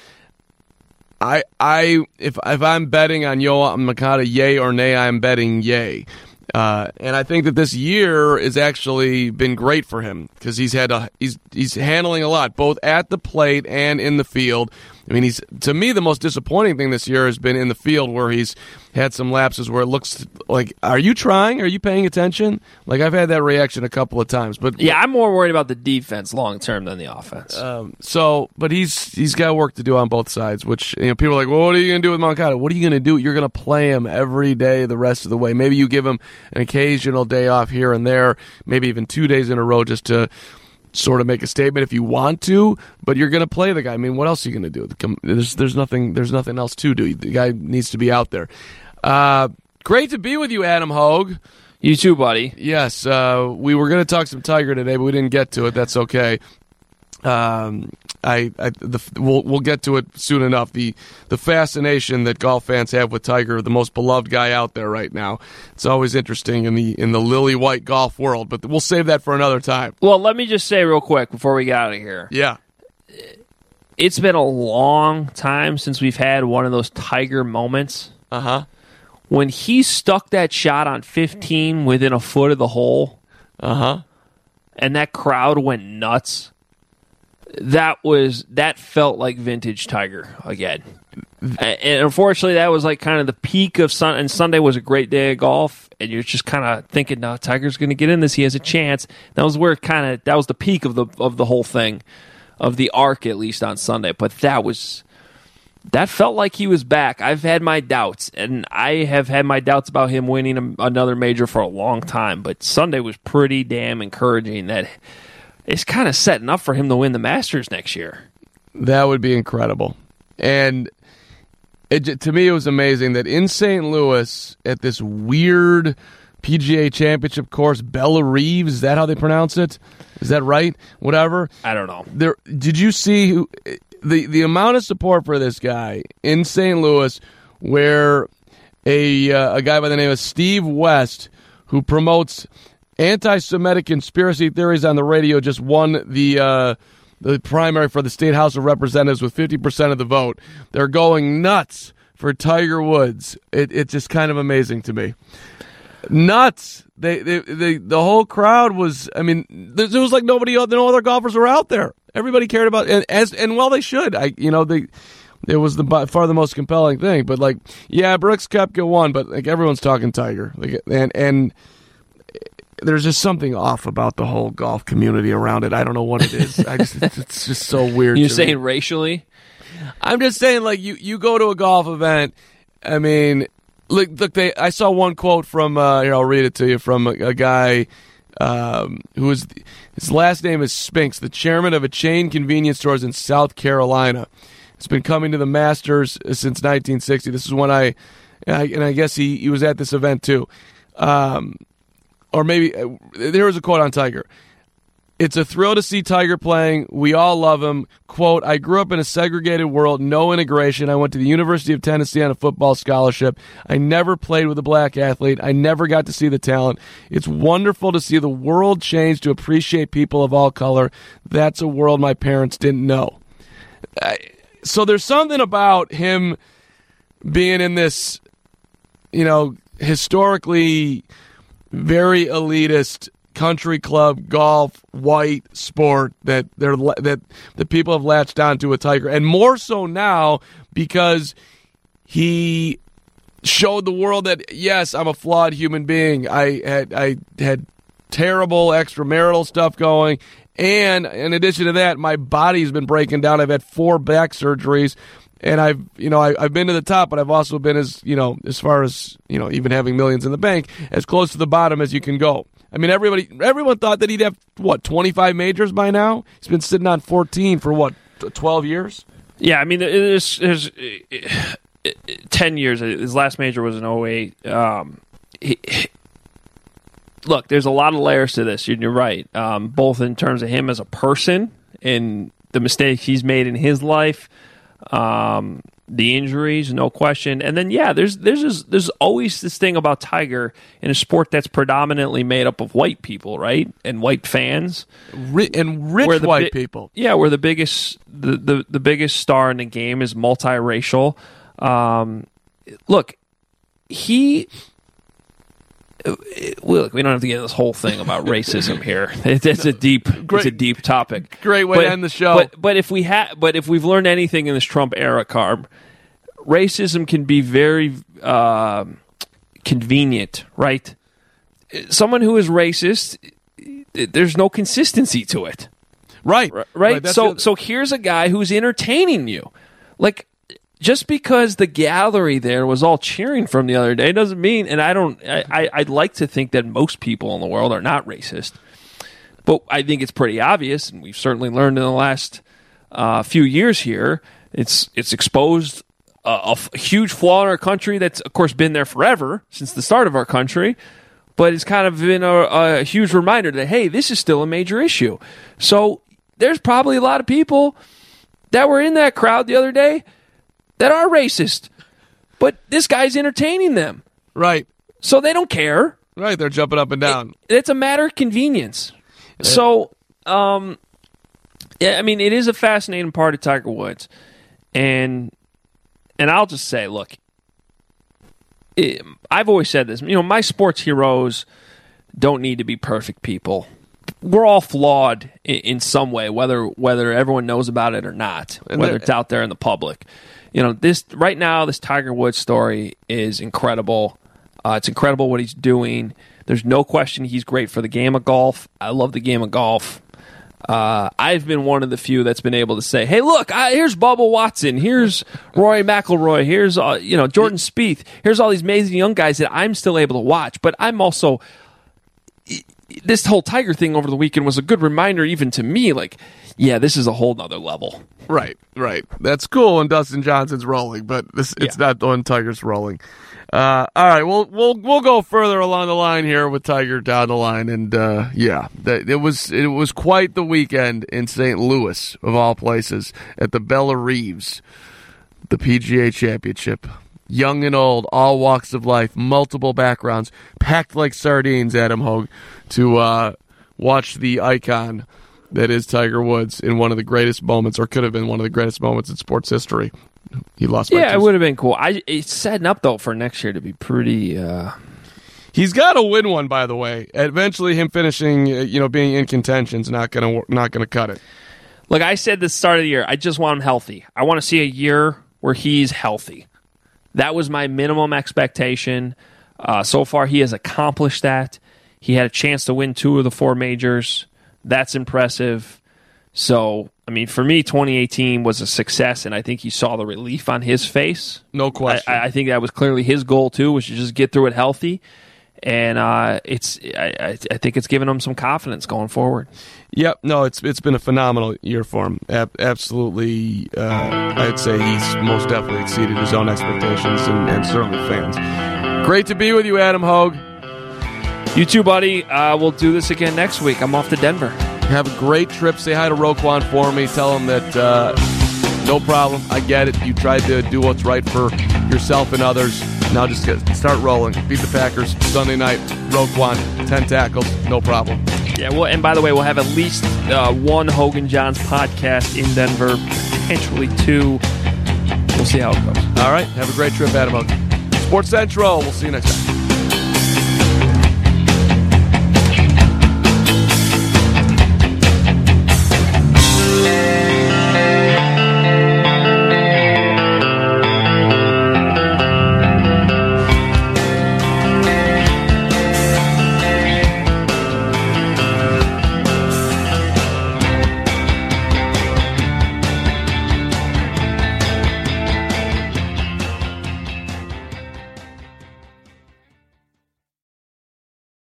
[SPEAKER 5] I I if if I'm betting on Yohan Moncada, yay or nay, I'm betting yay. Uh, and I think that this year has actually been great for him because he's had a, he's he's handling a lot, both at the plate and in the field. I mean, he's to me the most disappointing thing this year has been in the field, where he's had some lapses where it looks like, are you trying? Are you paying attention? Like, I've had that reaction a couple of times. But
[SPEAKER 6] yeah, I'm more worried about the defense long term than the offense.
[SPEAKER 5] Um, so, but he's he's got work to do on both sides. Which, you know, people are like, well, what are you going to do with Moncada? What are you going to do? You're going to play him every day the rest of the way. Maybe you give him an occasional day off here and there, maybe even two days in a row, just to sort of make a statement if you want to, but you're going to play the guy. I mean, what else are you going to do? There's, there's nothing there's nothing else to do. The guy needs to be out there. Uh, great to be with you, Adam Hogue.
[SPEAKER 6] You too, buddy.
[SPEAKER 5] Yes, uh, we were going to talk some Tiger today, but we didn't get to it. That's okay. Um, I, I the, we'll we'll get to it soon enough. The the fascination that golf fans have with Tiger, the most beloved guy out there right now. It's always interesting in the in the lily white golf world, but we'll save that for another time.
[SPEAKER 6] Well, let me just say real quick before we get out of here.
[SPEAKER 5] Yeah,
[SPEAKER 6] it's been a long time since we've had one of those Tiger moments.
[SPEAKER 5] Uh huh.
[SPEAKER 6] When he stuck that shot on fifteen within a foot of the hole.
[SPEAKER 5] Uh huh.
[SPEAKER 6] And that crowd went nuts. That was that felt like vintage Tiger again, and unfortunately, that was like kind of the peak of Sun. And Sunday was a great day of golf, and you're just kind of thinking, "No, Tiger's going to get in this. He has a chance." That was where kind of that was the peak of the of the whole thing, of the arc at least on Sunday. But that was that felt like he was back. I've had my doubts, and I have had my doubts about him winning a, another major for a long time. But Sunday was pretty damn encouraging that it's kind of setting up for him to win the Masters next year.
[SPEAKER 5] That would be incredible. And it, to me, it was amazing that in Saint Louis, at this weird P G A Championship course, Bella Reeves, is that how they pronounce it? Is that right? Whatever.
[SPEAKER 6] I don't know.
[SPEAKER 5] There, did you see who, the the amount of support for this guy in Saint Louis, where a uh, a guy by the name of Steve West, who promotes anti-Semitic conspiracy theories on the radio, just won the uh, the primary for the State House of Representatives with fifty percent of the vote. They're going nuts for Tiger Woods. It, it's just kind of amazing to me. Nuts. They, they, they, the whole crowd was, I mean, there, there was like nobody, no other golfers were out there. Everybody cared about, and as, and well, they should. I, you know, they, it was the by far the most compelling thing. But like, yeah, Brooks Koepka won, but like everyone's talking Tiger. Like, and, and there's just something off about the whole golf community around it. I don't know what it is. I just, it's, it's just so weird.
[SPEAKER 6] You're
[SPEAKER 5] to
[SPEAKER 6] saying
[SPEAKER 5] me.
[SPEAKER 6] Racially?
[SPEAKER 5] I'm just saying, like, you, you go to a golf event, I mean, look, look. They, I saw one quote from, uh, here, I'll read it to you, from a, a guy um, who is, his last name is Spinks, the chairman of a chain convenience stores in South Carolina. It's been coming to the Masters since nineteen sixty. This is when I, and I, and I guess he, he was at this event too. Um, or maybe, uh, there was a quote on Tiger. It's a thrill to see Tiger playing. We all love him. Quote, I grew up in a segregated world, no integration. I went to the University of Tennessee on a football scholarship. I never played with a black athlete. I never got to see the talent. It's wonderful to see the world change to appreciate people of all color. That's a world my parents didn't know. I, so there's something about him being in this, you know, historically very elitist country club golf white sport that they're that the people have latched onto a Tiger, and more so now because he showed the world that yes, I'm a flawed human being. I had I had terrible extramarital stuff going, and in addition to that, my body's been breaking down. I've had four back surgeries. And I've, you know, I, I've been to the top, but I've also been as, you know, as far as, you know, even having millions in the bank, as close to the bottom as you can go. I mean, everybody, everyone thought that he'd have, what, twenty-five majors by now? He's been sitting on fourteen for, what, twelve years?
[SPEAKER 6] Yeah, I mean, there's, there's ten years. His last major was in oh eight. Um, he, look, there's a lot of layers to this. You're right, um, both in terms of him as a person and the mistakes he's made in his life, um, the injuries, no question. And then, yeah, there's there's just, there's always this thing about Tiger in a sport that's predominantly made up of white people, right? And white fans.
[SPEAKER 5] Ri- and rich white bi- people.
[SPEAKER 6] Yeah, where the biggest the, the, the biggest star in the game is multiracial. Um, look, he... Look, we don't have to get into this whole thing about racism here. It's a deep, great, it's a deep topic.
[SPEAKER 5] Great way
[SPEAKER 6] but,
[SPEAKER 5] to end the show.
[SPEAKER 6] But, but if we ha- but if we've learned anything in this Trump era, Carb, racism can be very uh, convenient, right? Someone who is racist, there's no consistency to it,
[SPEAKER 5] right?
[SPEAKER 6] Right. right? So,
[SPEAKER 5] the-
[SPEAKER 6] so here's a guy who's entertaining you, like. Just because the gallery there was all cheering from the other day doesn't mean, and I don't, I, I'd like to think that most people in the world are not racist, but I think it's pretty obvious, and we've certainly learned in the last uh, few years here, it's it's exposed a, a, f- a huge flaw in our country that's, of course, been there forever, since the start of our country, but it's kind of been a, a huge reminder that, hey, this is still a major issue. So there's probably a lot of people that were in that crowd the other day that are racist, but this guy's entertaining them.
[SPEAKER 5] Right.
[SPEAKER 6] So they don't care.
[SPEAKER 5] Right, they're jumping up and down.
[SPEAKER 6] It, it's a matter of convenience. Yeah. So, um, yeah, I mean, it is a fascinating part of Tiger Woods. And and I'll just say, look, it, I've always said this. You know, my sports heroes don't need to be perfect people. We're all flawed in, in some way, whether whether everyone knows about it or not, and whether it's out there in the public. You know, this right now, this Tiger Woods story is incredible. Uh, it's incredible what he's doing. There's no question he's great for the game of golf. I love the game of golf. Uh, I've been one of the few that's been able to say, "Hey, look, I, here's Bubba Watson, here's Rory McIlroy, here's uh, you know Jordan Spieth, here's all these amazing young guys that I'm still able to watch." But I'm also this whole Tiger thing over the weekend was a good reminder, even to me. Like, yeah, this is a whole nother level.
[SPEAKER 5] Right, right. That's cool when Dustin Johnson's rolling, but this, it's
[SPEAKER 6] Yeah.
[SPEAKER 5] not when Tiger's rolling. Uh, all right, we'll we'll we'll go further along the line here with Tiger down the line, and uh, yeah, that, it was it was quite the weekend in Saint Louis of all places at the Bella Reeves, the P G A Championship. Young and old, all walks of life, multiple backgrounds, packed like sardines. Adam Hogue to uh, watch the icon that is Tiger Woods in one of the greatest moments, or could have been one of the greatest moments in sports history. He lost.
[SPEAKER 6] Yeah,
[SPEAKER 5] by
[SPEAKER 6] it
[SPEAKER 5] two.
[SPEAKER 6] would have been cool. I it's setting up though for next year to be pretty. Uh...
[SPEAKER 5] He's got to win one, by the way. Eventually, him finishing, uh, you know, being in contention is not going to not going to cut it.
[SPEAKER 6] Like I said, at the start of the year, I just want him healthy. I want to see a year where he's healthy. That was my minimum expectation. Uh, so far, he has accomplished that. He had a chance to win two of the four majors. That's impressive. So, I mean, for me, twenty eighteen was a success, and I think you saw the relief on his face.
[SPEAKER 5] No question.
[SPEAKER 6] I, I think that was clearly his goal, too, was to just get through it healthy. And uh, it's, I, I think it's given him some confidence going forward.
[SPEAKER 5] Yep, no, it's it's been a phenomenal year for him. Ab- absolutely, uh, I'd say he's most definitely exceeded his own expectations and, and certainly fans. Great to be with you, Adam Hogue.
[SPEAKER 6] You too, buddy. Uh, we'll do this again next week. I'm off to Denver.
[SPEAKER 5] Have a great trip. Say hi to Roquan for me. Tell him that uh, no problem. I get it. You tried to do what's right for yourself and others. Now just get, start rolling. Beat the Packers Sunday night. Roquan, ten tackles, no problem.
[SPEAKER 6] Yeah, well, and by the way, we'll have at least uh, one Hogan Johns podcast in Denver, potentially two. We'll see how it goes.
[SPEAKER 5] All right. Have a great trip, Adam Hogue. Sports Central. We'll see you next time.